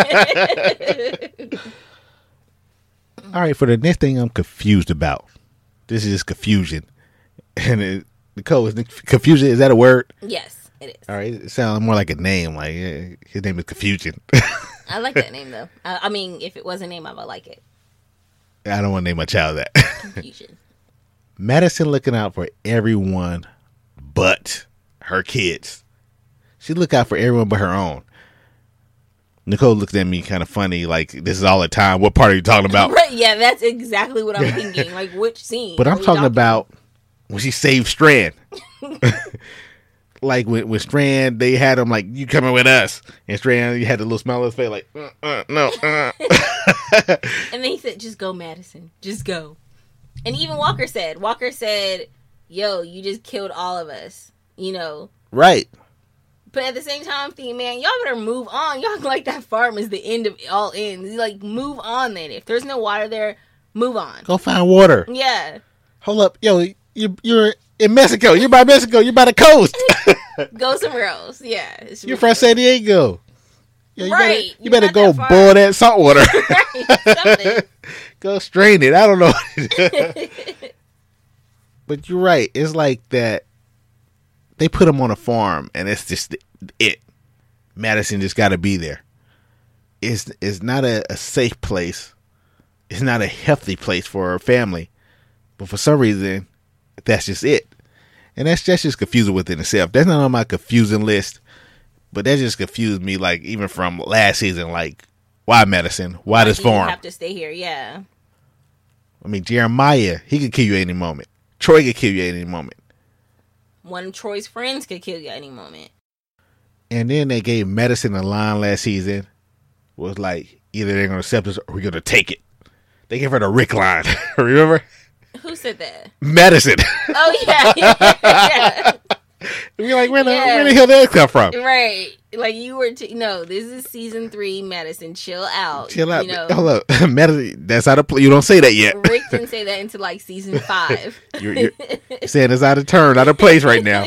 All right, for the next thing I'm confused about. This is just confusion. And it, Nicole, is confusion, is that a word? Yes, it is. All right, it sounds more like a name. Like, yeah, his name is Confusion. I like that name, though. I, I mean, if it was a name, I would like it. I don't want to name my child that. Confusion. Madison looking out for everyone but her kids. She look out for everyone but her own. Nicole looked at me kind of funny, like, this is all the time. What part are you talking about? Right, yeah, that's exactly what I'm thinking. Like, which scene? But I'm talking, talking about when she saved Strand. Like, when, when Strand, they had him like, you coming with us. And Strand, you had the little smile on his face, like, uh, uh, no, uh. And then he said, just go, Madison. Just go. And even Walker said, Walker said, yo, you just killed all of us. You know? Right. But at the same time, I'm thinking, man, y'all better move on. Y'all like that farm is the end of all ends. Like, move on then. If there's no water there, move on. Go find water. Yeah. Hold up. Yo, you, you're in Mexico. You're by Mexico. You're by the coast. Go somewhere else. Yeah. You're from San Diego. Yo, you right. Better, you better go that boil that salt water. Right. Something. Go strain it. I don't know. But you're right. It's like that. They put him on a farm, and it's just it. Madison just got to be there. It's it's not a, a safe place. It's not a healthy place for her family. But for some reason, that's just it. And that's, that's just confusing within itself. That's not on my confusing list. But that just confused me, like, even from last season. Like, why Madison? Why, why this do farm? You have to stay here, yeah. I mean, Jeremiah, he could kill you at any moment. Troy could kill you at any moment. One of Troy's friends could kill you at any moment. And then they gave Madison a line last season. Was like, either they're going to accept us or we're going to take it. They gave her the Rick line. Remember? Who said that? Madison. Oh, yeah. yeah, yeah. We're like, where the, yeah. where the hell did that come from? Right. Like, you were, t- no, this is season three, Madison. Chill out. Chill out. You know? Hold up. Madison, that's out of play. You don't say that yet. Rick didn't say that until, like, season five. you're, you're saying it's out of turn, out of place right now.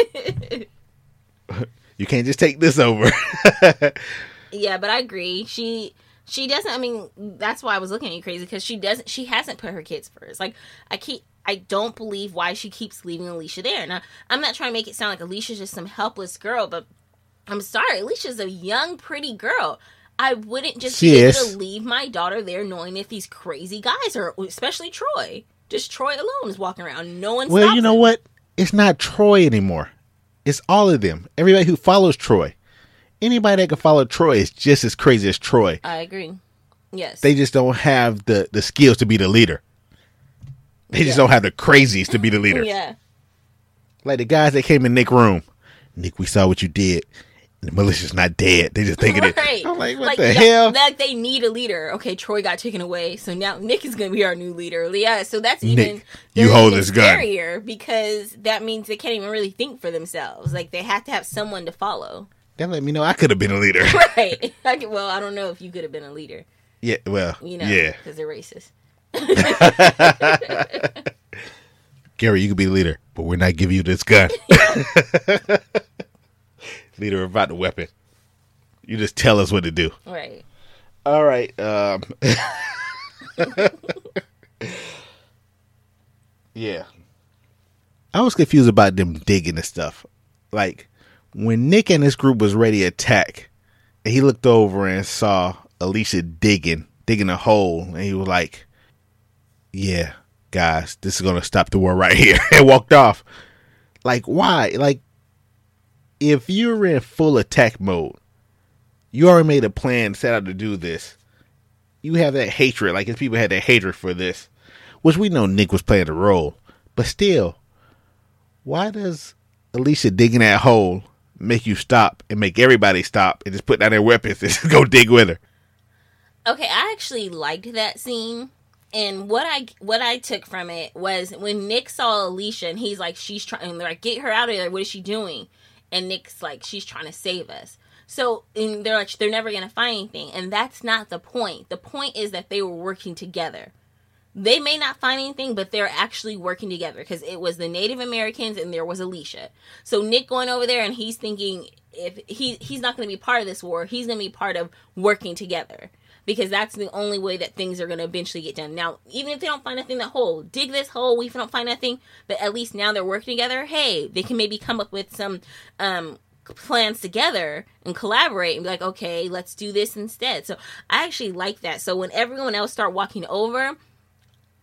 You can't just take this over. Yeah, but I agree. She... She doesn't, I mean, that's why I was looking at you crazy, because she doesn't, she hasn't put her kids first. Like, I keep, I don't believe why she keeps leaving Alicia there. Now, I'm not trying to make it sound like Alicia's just some helpless girl, but I'm sorry, Alicia's a young, pretty girl. I wouldn't just she be is. able to leave my daughter there knowing if these crazy guys are, especially Troy. Just Troy alone is walking around. No one Well, stops you know him. what? It's not Troy anymore. It's all of them. Everybody who follows Troy. Anybody that can follow Troy is just as crazy as Troy. I agree. Yes. They just don't have the, the skills to be the leader. They just yeah. don't have the crazies to be the leader. Yeah. Like the guys that came in Nick's room. Nick, we saw what you did. And the militia's not dead. They just thinking right. it. I'm like, what like, the yeah, hell? Like they need a leader. Okay, Troy got taken away, so now Nick is going to be our new leader. Yeah, so that's even Nick, you hold this gun. Scarier because that means they can't even really think for themselves. Like they have to have someone to follow. That let me know I could have been a leader. Right. I could, well, I don't know if you could have been a leader. Yeah. Well. You know. Yeah. Because they're racist. Gary, you could be the leader, but we're not giving you this gun. Leader about the weapon. You just tell us what to do. Right. All right. Um, yeah. I was confused about them digging and stuff. Like, when Nick and his group was ready to attack, and he looked over and saw Alicia digging, digging a hole, and he was like, yeah, guys, this is going to stop the war right here, and walked off. Like, why? Like, if you're in full attack mode, you already made a plan, set out to do this. You have that hatred, like if people had that hatred for this, which we know Nick was playing a role, but still, why does Alicia digging that hole make you stop and make everybody stop and just put down their weapons and just go dig with her? Okay, I actually liked that scene. And what I what I took from it was when Nick saw Alicia and he's like, she's trying, and they're like, get her out of there. What is she doing? And Nick's like, she's trying to save us. So and they're like, they're never going to find anything. And that's not the point. The point is that they were working together. They may not find anything, but they're actually working together because it was the Native Americans and there was Alicia. So Nick going over there and he's thinking if he he's not going to be part of this war, he's going to be part of working together. Because that's the only way that things are going to eventually get done. Now, even if they don't find nothing, that hole, dig this hole, we don't find nothing, but at least now they're working together. Hey, they can maybe come up with some um, plans together and collaborate and be like, okay, let's do this instead. So I actually like that. So when everyone else start walking over,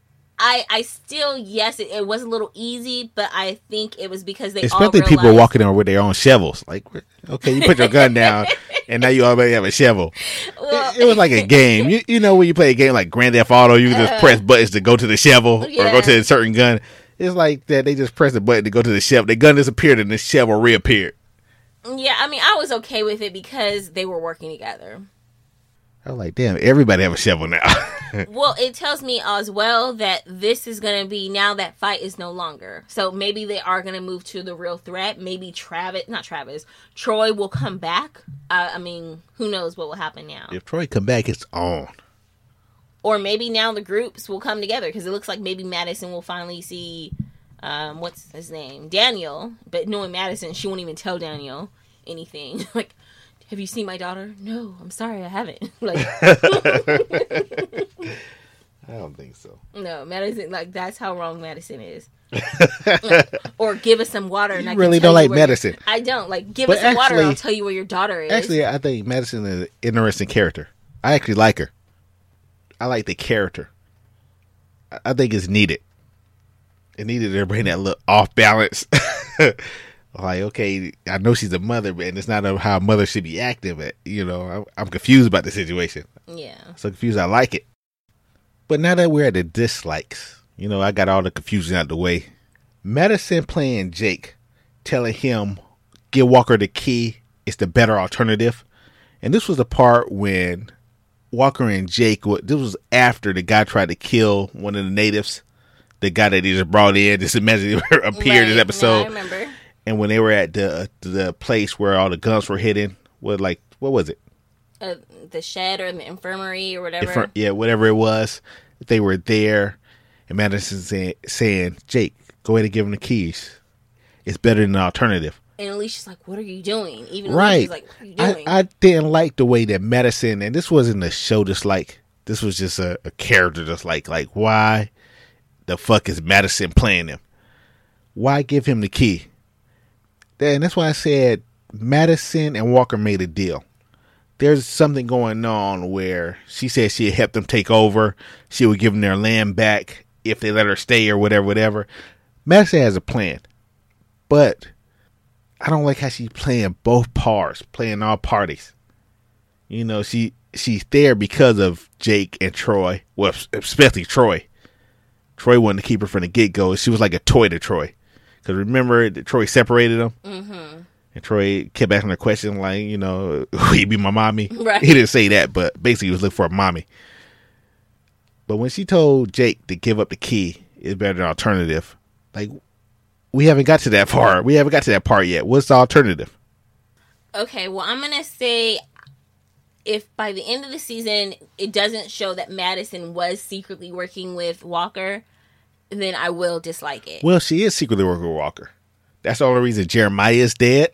I, I still, yes, it, it was a little easy, but I think it was because they Especially all realized, people walking in with their own shovels. Like, okay, you put your gun down, and now you already have a shovel. Well, it, it was like a game. You you know when you play a game like Grand Theft Auto, you can just uh, press buttons to go to the shovel yeah. or go to a certain gun. It's like that. They just press the button to go to the shovel. The gun disappeared and the shovel reappeared. Yeah, I mean, I was okay with it because they were working together. I was like, damn, everybody have a shovel now. Well, it tells me as well that this is going to be, now that fight is no longer. So maybe they are going to move to the real threat. Maybe Travis, not Travis, Troy will come back. Uh, I mean, who knows what will happen now. If Troy come back, it's on. Or maybe now the groups will come together because it looks like maybe Madison will finally see, um, what's his name? Daniel. But knowing Madison, she won't even tell Daniel anything. Like, have you seen my daughter? No, I'm sorry, I haven't. Like, I don't think so. No, Madison, like, that's how wrong Madison is. Like, or give us some water. And you I really can tell don't you like Madison. I don't. Like, give but us some actually, water and I'll tell you where your daughter is. Actually, I think Madison is an interesting character. I actually like her. I like the character. I think it's needed. It needed to bring that little off balance. Like, okay, I know she's a mother, and it's not how a mother should be acting. But, you know, I'm, I'm confused about the situation. Yeah. So confused, I like it. But now that we're at the dislikes, you know, I got all the confusion out the way. Madison playing Jake, telling him, give Walker the key. It's the better alternative. And this was the part when Walker and Jake, this was after the guy tried to kill one of the natives. The guy that he just brought in, just imagine he appeared right. in this episode. Yeah, I remember. And when they were at the the place where all the guns were hidden, what like what was it? Uh, the shed or the infirmary or whatever. Infir- yeah, whatever it was. They were there, and Madison say, saying, "Jake, go ahead and give him the keys. It's better than the alternative." And Alicia's like, "What are you doing?" Even right. Alicia's like, "What are you doing?" I, I didn't like the way that Madison, and this wasn't a show. Just like this was just a, a character. Just like like why the fuck is Madison playing him? Why give him the key? And that's why I said Madison and Walker made a deal. There's something going on where she said she'd help them take over. She would give them their land back if they let her stay or whatever, whatever. Madison has a plan. But I don't like how she's playing both parts, playing all parties. You know, she she's there because of Jake and Troy. Well, especially Troy. Troy wanted to keep her from the get-go. She was like a toy to Troy. Because remember, Troy separated them? Mm-hmm. And Troy kept asking her question like, you know, will you be my mommy? Right. He didn't say that, but basically he was looking for a mommy. But when she told Jake to give up the key, it's better than alternative. Like, we haven't got to that part. We haven't got to that part yet. What's the alternative? Okay, well, I'm going to say if by the end of the season it doesn't show that Madison was secretly working with Walker, then I will dislike it. Well, she is secretly working with Walker. That's the only reason Jeremiah is dead.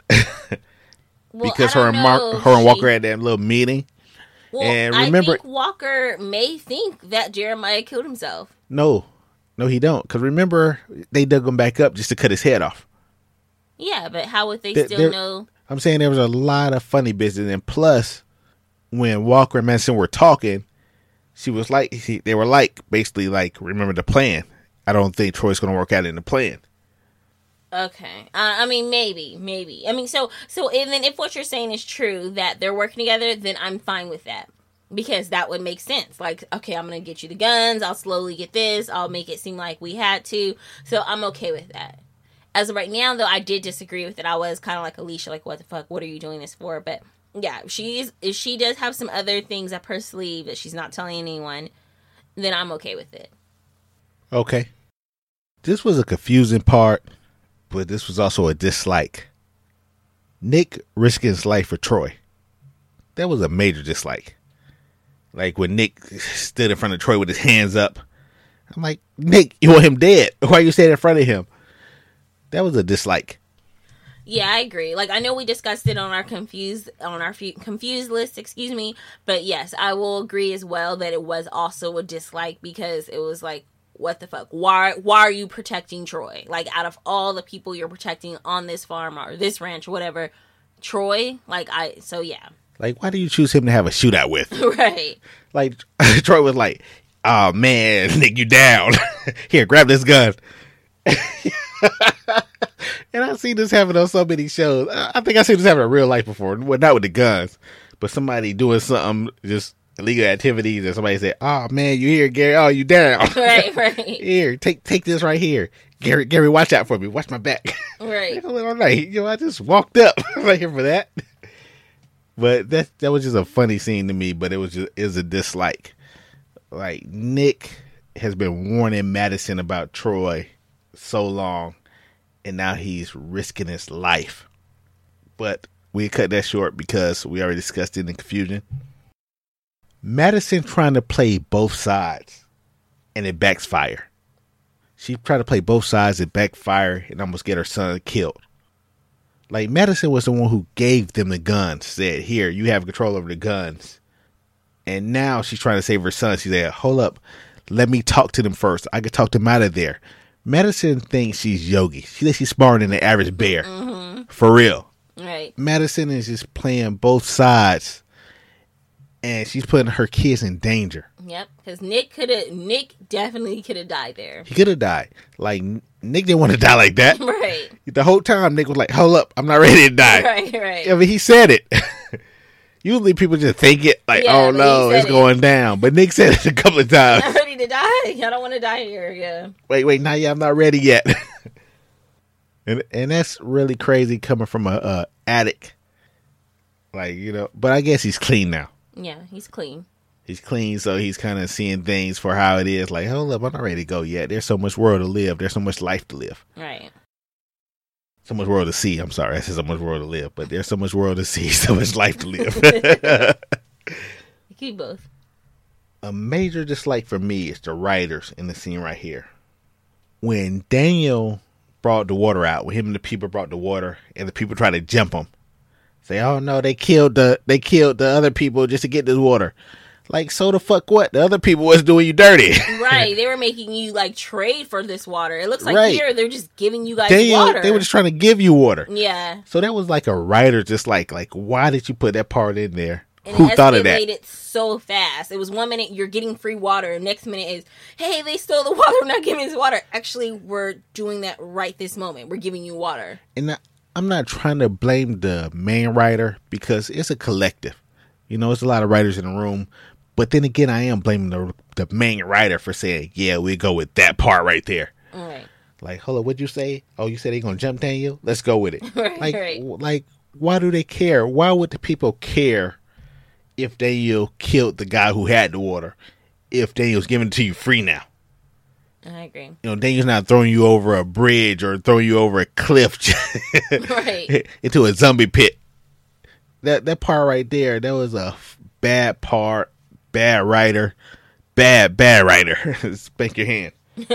Well, because her and Mark, her and Walker had that little meeting. Well, and remember, I think Walker may think that Jeremiah killed himself. No, no, he don't. Because remember, they dug him back up just to cut his head off. Yeah, but how would they there, still there, know? I'm saying there was a lot of funny business, and plus, when Walker and Madison were talking, she was like, she, they were like, basically like, remember the plan. I don't think Troy's going to work out in the plan. Okay. Uh, I mean, maybe, maybe. I mean, so, so, and then if what you're saying is true, that they're working together, then I'm fine with that. Because that would make sense. Like, okay, I'm going to get you the guns. I'll slowly get this. I'll make it seem like we had to. So I'm okay with that. As of right now, though, I did disagree with it. I was kind of like Alicia, like, what the fuck? What are you doing this for? But yeah, she is, if she does have some other things up her sleeve that she's not telling anyone, then I'm okay with it. Okay. This was a confusing part, but this was also a dislike. Nick risking his life for Troy. That was a major dislike. Like when Nick stood in front of Troy with his hands up. I'm like, Nick, you want him dead. Why are you standing in front of him? That was a dislike. Yeah, I agree. Like, I know we discussed it on our confused on our f- confused list, excuse me. But yes, I will agree as well that it was also a dislike because it was like, what the fuck? Why why are you protecting Troy? Like, out of all the people you're protecting on this farm or this ranch or whatever, Troy? Like, I, so yeah. Like, why do you choose him to have a shootout with? Right. Like, Troy was like, oh man, Nick, you down. Here, grab this gun. And I see this happen on so many shows. I think I see this happen in real life before. Well, not with the guns, but somebody doing something, just illegal activities, and somebody said, oh man, you here, Gary? Oh, you down. Right, right. Here, take take this right here. Gary, Gary, watch out for me. Watch my back. Right. I'm like, you know, I just walked up. I'm not here for that. But that that was just a funny scene to me, but it was just is a dislike. Like, Nick has been warning Madison about Troy so long, and now he's risking his life. But we cut that short because we already discussed it in confusion. Madison trying to play both sides, and it backfire. She tried to play both sides, it backfire, and almost get her son killed. Like, Madison was the one who gave them the guns, said, here, you have control over the guns. And now she's trying to save her son. She said, hold up, let me talk to them first. I can talk them out of there. Madison thinks she's Yogi. She thinks she's smarter than the average bear. Mm-hmm. For real. Right. Madison is just playing both sides, and she's putting her kids in danger. Yep, because Nick could have, Nick definitely could have died there. He could have died. Like, Nick didn't want to die like that. Right. The whole time, Nick was like, hold up, I'm not ready to die. Right, right. Yeah, but he said it. Usually people just think it like, yeah, oh no, it's it. going down. But Nick said it a couple of times. I'm not ready to die. I don't want to die here. Yeah. Wait, wait, not yet. I'm not ready yet. and and that's really crazy coming from a, a addict. Like, you know, but I guess he's clean now. Yeah, he's clean. He's clean, so he's kind of seeing things for how it is. Like, hold up, I'm not ready to go yet. There's so much world to live. There's so much life to live. Right. So much world to see. I'm sorry, I said so much world to live, but there's so much world to see, so much life to live. Keep both. A major dislike for me is the writers in the scene right here. When Daniel brought the water out, when him and the people brought the water, and the people tried to jump him, say, "Oh no, they killed the they killed the other people just to get this water." Like, so the fuck what? The other people was doing you dirty. Right. They were making you, like, trade for this water. It looks like right. here they're just giving you guys they, water. They were just trying to give you water. Yeah. So that was like a writer just like, like, why did you put that part in there? And Who thought of that? It escalated so fast. It was one minute you're getting free water, and next minute is, hey, they stole the water. We're not giving us water. Actually, we're doing that right this moment. We're giving you water. And I, I'm not trying to blame the main writer because it's a collective. You know, it's a lot of writers in the room. But then again, I am blaming the the main writer for saying, yeah, we go with that part right there. All right. Like, hold on, what'd you say? Oh, you said they're going to jump Daniel? Let's go with it. Right, like, right. like, why do they care? Why would the people care if Daniel killed the guy who had the water? If Daniel's giving it to you free now? I agree. You know, Daniel's not throwing you over a bridge or throwing you over a cliff right. into a zombie pit. That, that part right there, that was a bad part. Bad writer, bad, bad writer. Spank your hand.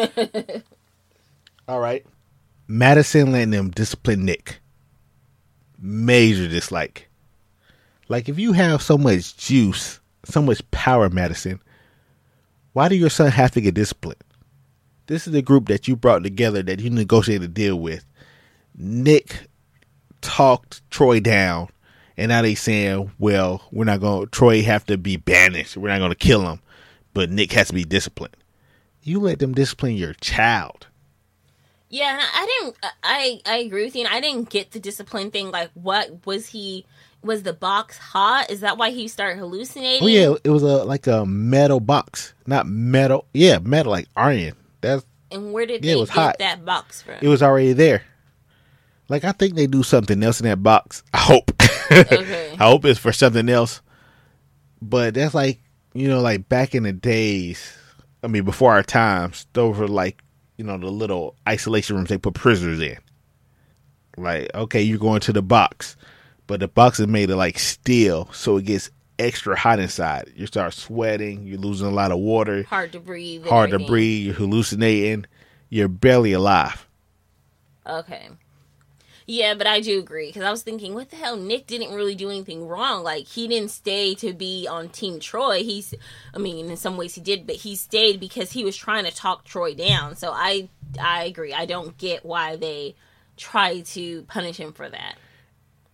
All right. Madison letting them discipline Nick. Major dislike. Like, if you have so much juice, so much power, Madison, why do your son have to get disciplined? This is the group that you brought together that you negotiated a deal with. Nick talked Troy down. And now they saying, well, we're not going to, Troy have to be banished. We're not going to kill him. But Nick has to be disciplined. You let them discipline your child. Yeah, I didn't, I, I agree with you. And I didn't get the discipline thing. Like, what was he, was the box hot? Is that why he started hallucinating? Oh, yeah. It was a like a metal box. Not metal. Yeah, metal, like iron. That's, and where did yeah, they it was get hot. that box from? It was already there. Like, I think they do something else in that box. I hope. Okay. I hope it's for something else. But that's like, you know, like back in the days, I mean, before our times, those were like, you know, the little isolation rooms they put prisoners in. Like, okay, you're going to the box. But the box is made of like steel, so it gets extra hot inside. You start sweating. You're losing a lot of water. Hard to breathe. Hard to breathe. You're hallucinating. You're barely alive. Okay. Yeah, but I do agree, because I was thinking, what the hell? Nick didn't really do anything wrong. Like, he didn't stay to be on Team Troy. He's, I mean, in some ways he did, but he stayed because he was trying to talk Troy down. So I, I agree. I don't get why they try to punish him for that.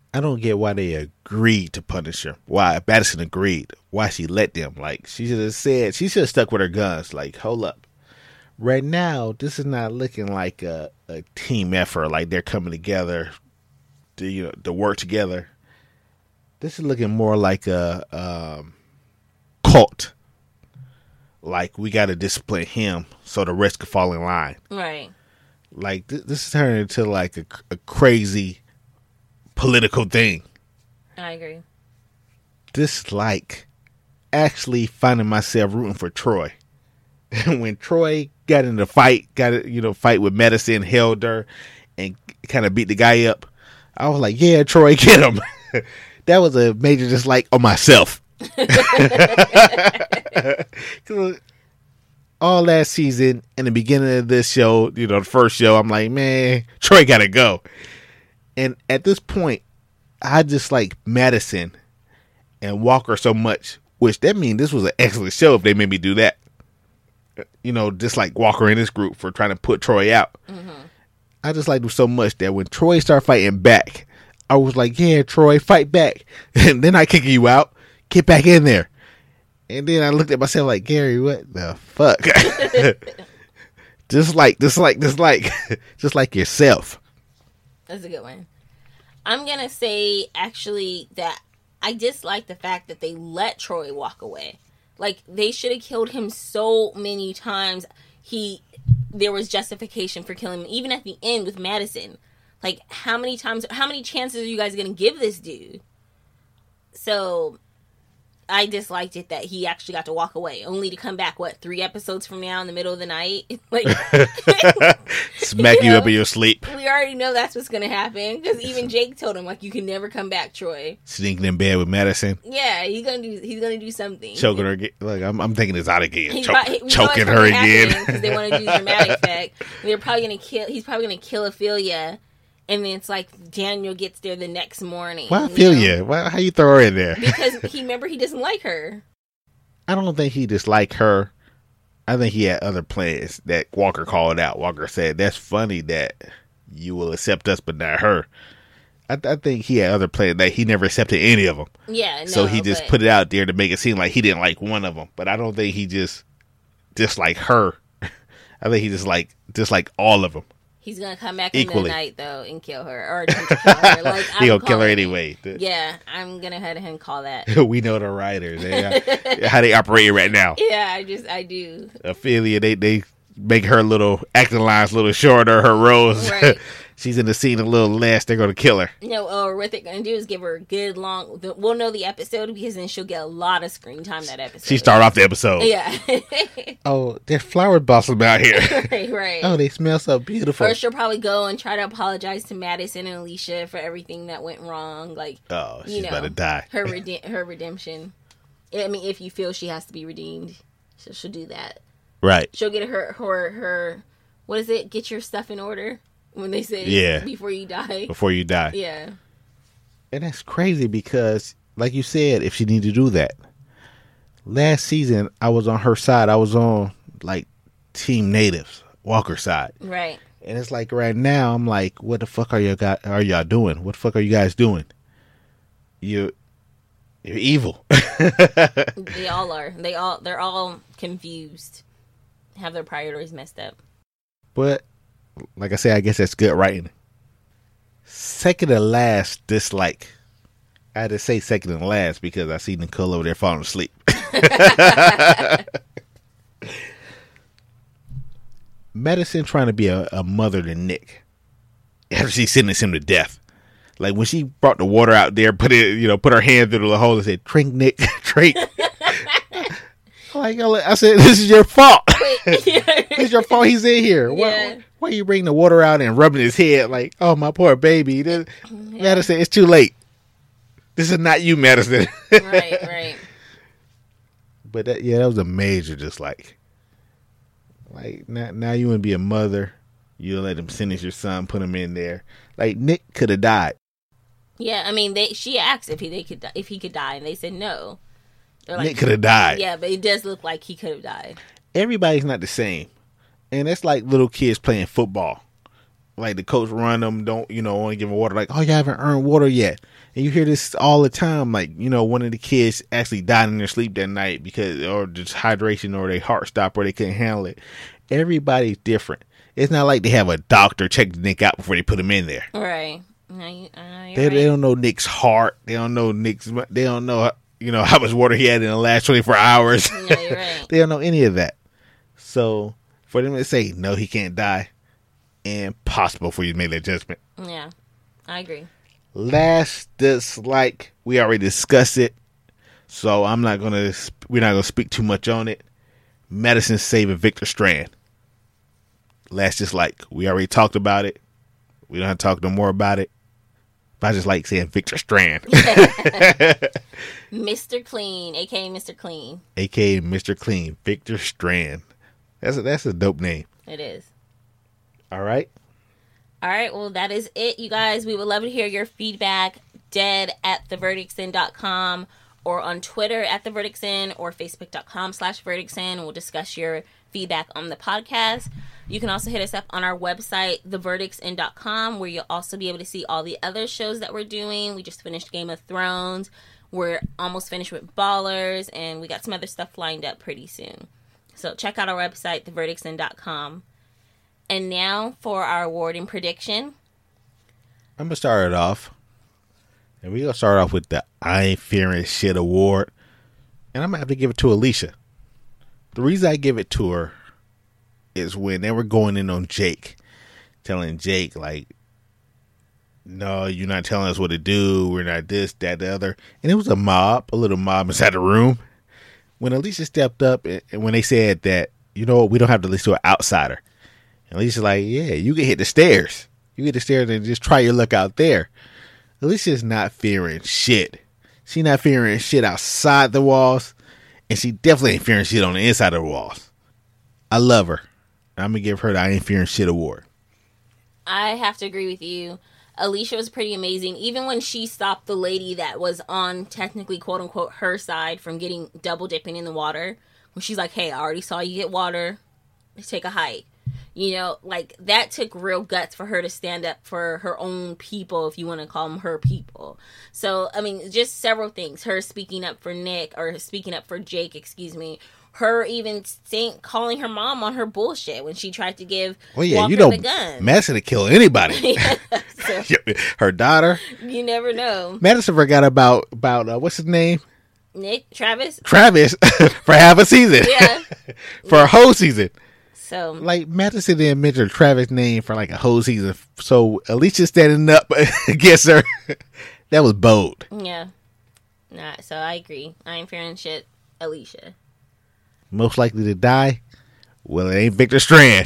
I don't get why they agreed to punish her. Why Madison agreed. Why she let them. Like, she should have said, she should have stuck with her guns. Like, hold up. Right now, this is not looking like a, a team effort. Like, they're coming together to, you know, to work together. This is looking more like a um, cult. Like, we got to discipline him so the rest can fall in line. Right. Like, th- this is turning into, like, a, a crazy political thing. I agree. This is like actually finding myself rooting for Troy. When Troy got in the fight, got it, you know, fight with Madison, held her, and kind of beat the guy up, I was like, yeah, Troy, get him. That was a major dislike on myself. All last season, in the beginning of this show, you know, the first show, I'm like, man, Troy got to go. And at this point, I just like Madison and Walker so much, which that means this was an excellent show if they made me do that. You know, just like Walker in this group for trying to put Troy out. Mm-hmm. I just like them so much that when Troy started fighting back, I was like, yeah, Troy, fight back. And then I kick you out. Get back in there. And then I looked at myself like, Gary, what the fuck? just like, just like, just like, just like yourself. That's a good one. I'm going to say, actually, that I dislike the fact that they let Troy walk away. Like, they should have killed him so many times. He, there was justification for killing him, even at the end with Madison. Like, how many times, how many chances are you guys going to give this dude? So, I disliked it that he actually got to walk away, only to come back, what, three episodes from now in the middle of the night? Like, smack you, you know, up in your sleep. We already know that's what's going to happen, because even Jake told him, like, you can never come back, Troy. Sneaking in bed with Madison. Yeah, he's gonna do. He's gonna do something. Choking her again. Look, I'm, I'm thinking this out again. He's Choke, probably, choking her again because they want to do dramatic effect. They're probably gonna kill. He's probably gonna kill Ophelia. And then it's like Daniel gets there the next morning. Why Ophelia? Why, how you throw her in there? Because he remember he doesn't like her. I don't think he disliked her. I think he had other plans that Walker called out. Walker said, that's funny that you will accept us but not her. I, I think he had other plans that he never accepted any of them. Yeah, no, so he just but... put it out there to make it seem like he didn't like one of them. But I don't think he just disliked her. I think he just like disliked all of them. He's gonna come back Equally. in the night though and kill her, or attempt to kill her. Like, he gonna kill her anyway. It. Yeah, I'm gonna head ahead and call that. We know the writers, they, how they operate right now. Yeah, I just I do. Ophelia, they they make her little acting lines a little shorter. Her roles, right. She's in the scene a little less. They're gonna kill her. No, or what they're gonna do is give her a good long. We'll know the episode because then she'll get a lot of screen time that episode. She start off the episode. Yeah. Oh, there's flower blossom out here. Right, right. Oh, they smell so beautiful. Or she'll probably go and try to apologize to Madison and Alicia for everything that went wrong. Like, oh, she's you know, about to die. her rede- her redemption. I mean, if you feel she has to be redeemed, she'll, she'll do that. Right. She'll get her her her. What is it? Get your stuff in order. When they say, yeah, before you die. Before you die. Yeah. And that's crazy because, like you said, if she need to do that. Last season, I was on her side. I was on, like, Team Natives, Walker's side. Right. And it's like right now, I'm like, what the fuck are, you guys, are y'all doing? What the fuck are you guys doing? You, you're evil. They all are. They all, they're all confused. Have their priorities messed up. But... like I said, I guess that's good writing. Second to last dislike. I had to say second to last because I see Nicole over there falling asleep. Madison trying to be a, a mother to Nick after she sentenced him to death. Like when she brought the water out there, put it, you know, put her hand through the hole and said, "Drink, Nick, drink." Like I said, this is your fault. This is your fault. He's in here. Yeah. Why, why you bring the water out and rubbing his head like, oh, my poor baby? This, yeah. Madison, it's too late. This is not you, Madison. Right, right. But that, yeah, that was a major dislike. Like now, now you want to be a mother. You let him sentence your son, put him in there. Like Nick could have died. Yeah, I mean, they. She asked if he they could if he could die, and they said no. Like, Nick could have died. Yeah, but it does look like he could have died. Everybody's not the same. And it's like little kids playing football like the coach run them, don't, you know, only give them water. Like, oh, you haven't earned water yet. And you hear this all the time. Like, you know, one of the kids actually died in their sleep that night because, or just hydration, or their heart stopped, or they couldn't handle it. Everybody's different. It's not like they have a doctor check the Nick out before they put him in there. Right. No, you, I know you're they, right. they don't know Nick's heart. They don't know Nick's, they don't know, you know, how much water he had in the last twenty-four hours. No, you're right. They don't know any of that. So for them to say, no, he can't die, impossible for you to make that judgment. Yeah, I agree. Last dislike, we already discussed it, so I'm not gonna. We're not gonna speak too much on it. Madison saving Victor Strand. Last dislike, we already talked about it. We don't have to talk no more about it. But I just like saying Victor Strand, Mister Clean, aka Mister Clean, aka Mister Clean, Victor Strand. That's a, that's a dope name. It is. All right. All right, well, that is it, you guys. We would love to hear your feedback. Dead at the verdicts in dot com, or on Twitter at the verdicts in, or facebook dot com slash verdicts in. We'll discuss your feedback on the podcast. You can also hit us up on our website, the verdicts in dot com, where you'll also be able to see all the other shows that we're doing. We just finished Game of Thrones. We're almost finished with Ballers, and we got some other stuff lined up pretty soon. So check out our website, the verdicts in dot com. And now for our award and prediction. I'm going to start it off. And we're going to start off with the I Ain't Fearing Shit award. And I'm going to have to give it to Alicia. The reason I give it to her is when they were going in on Jake. Telling Jake, like, no, you're not telling us what to do. We're not this, that, the other. And it was a mob, a little mob inside the room. When Alicia stepped up and when they said that, you know what, we don't have to listen to an outsider. And Alicia's like, yeah, you can hit the stairs. You hit the stairs and just try your luck out there. Alicia's not fearing shit. She not fearing shit outside the walls. And she definitely ain't fearing shit on the inside of the walls. I love her. I'm going to give her the I Ain't Fearing Shit award. I have to agree with you. Alicia was pretty amazing. Even when she stopped the lady that was on technically, quote unquote, her side from getting double dipping in the water. When she's like, hey, I already saw you get water. Let's take a hike. You know, like, that took real guts for her to stand up for her own people, if you want to call them her people. So, I mean, just several things. Her speaking up for Nick, or speaking up for Jake, excuse me. Her even saying, calling her mom on her bullshit when she tried to give well, yeah, Walker you know, the gun. Madison would kill anybody. Yeah, so, her daughter. You never know. Madison forgot about, about uh, what's his name? Nick? Travis? Travis for half a season. Yeah. For a whole season. So, like, Madison didn't mention Travis' name for like a whole season. So Alicia standing up against her, that was bold. Yeah. Nah, so I agree. I ain't fearing shit, Alicia. Most likely to die? Well, it ain't Victor Strand.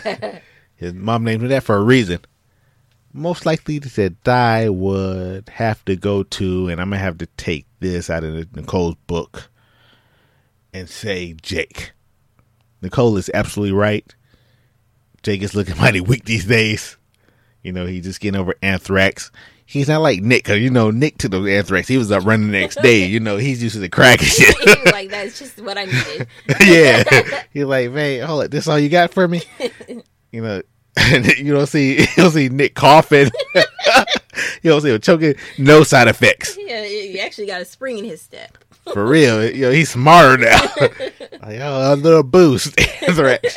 His mom named him that for a reason. Most likely to die would have to go to, and I'm going to have to take this out of Nicole's book and say Jake. Nicole is absolutely right. Jake is looking mighty weak these days. You know, he's just getting over anthrax. He's not like Nick, because, you know, Nick took the anthrax. He was up running the next day. You know, he's used to the crack and shit. Like, that's just what I needed. Yeah. He's like, man, hold it. This all you got for me? You know, you don't see, you don't see Nick coughing. You don't see him choking. No side effects. Yeah, he actually got a spring in his step. For real. You know, he's smarter now. Like, oh, a little boost. Anthrax.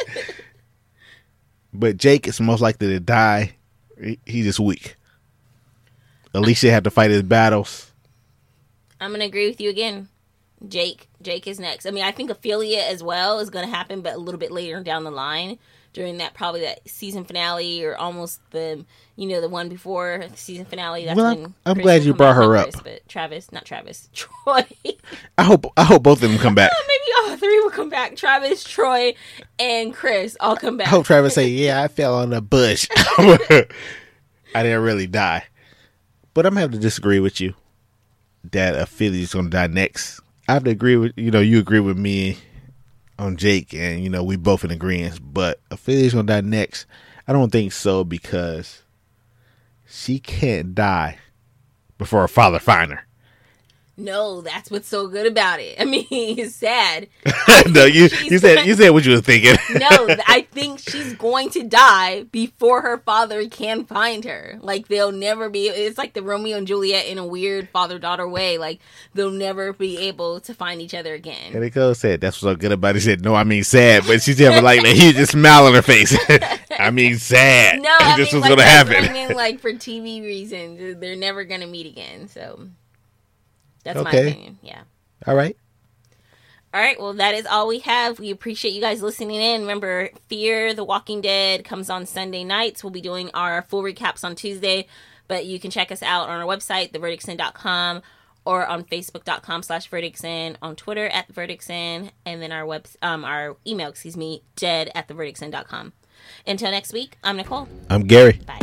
But Jake is most likely to die. He's just weak. Alicia had to fight his battles. I'm going to agree with you again. Jake. Jake is next. I mean, I think Ophelia as well is going to happen, but a little bit later down the line. During that, probably that season finale, or almost the, you know, the one before the season finale. That's well, when I'm glad you brought her up. Chris, but Travis, not Travis, Troy. I hope I hope both of them come back. Maybe all three will come back. Travis, Troy, and Chris all come back. I hope Travis say, yeah, I fell on a bush. I didn't really die. But I'm going to have to disagree with you that Ophelia's going to die next. I have to agree with, you know, you agree with me on Jake, and, you know, we both in agreement. But Ophelia's going to die next. I don't think so, because she can't die before her father find her. No, that's what's so good about it. I mean, it's sad. No, you you said you said what you were thinking. No, I think she's going to die before her father can find her. Like, they'll never be. It's like the Romeo and Juliet in a weird father-daughter way. Like, they'll never be able to find each other again. And Nicole said, "That's what's so good about it." He said, "No, I mean sad," but she's never like that. He just smile on her face. I mean sad. No, I this mean, was like, gonna happen. I mean, like, for T V reasons, they're never gonna meet again. So that's Okay. my opinion. Yeah. All right. All right, well, that is all we have. We appreciate you guys listening in. Remember, Fear the Walking Dead comes on Sunday nights. We'll be doing our full recaps on Tuesday, but you can check us out on our website, the verdicts in dot com, or on facebook.com slash verdictsin, on Twitter at the verdictsin, and then our web, um, our email, excuse me, dead at the verdictsin dot com. Until next week, I'm Nicole. I'm Gary. Bye.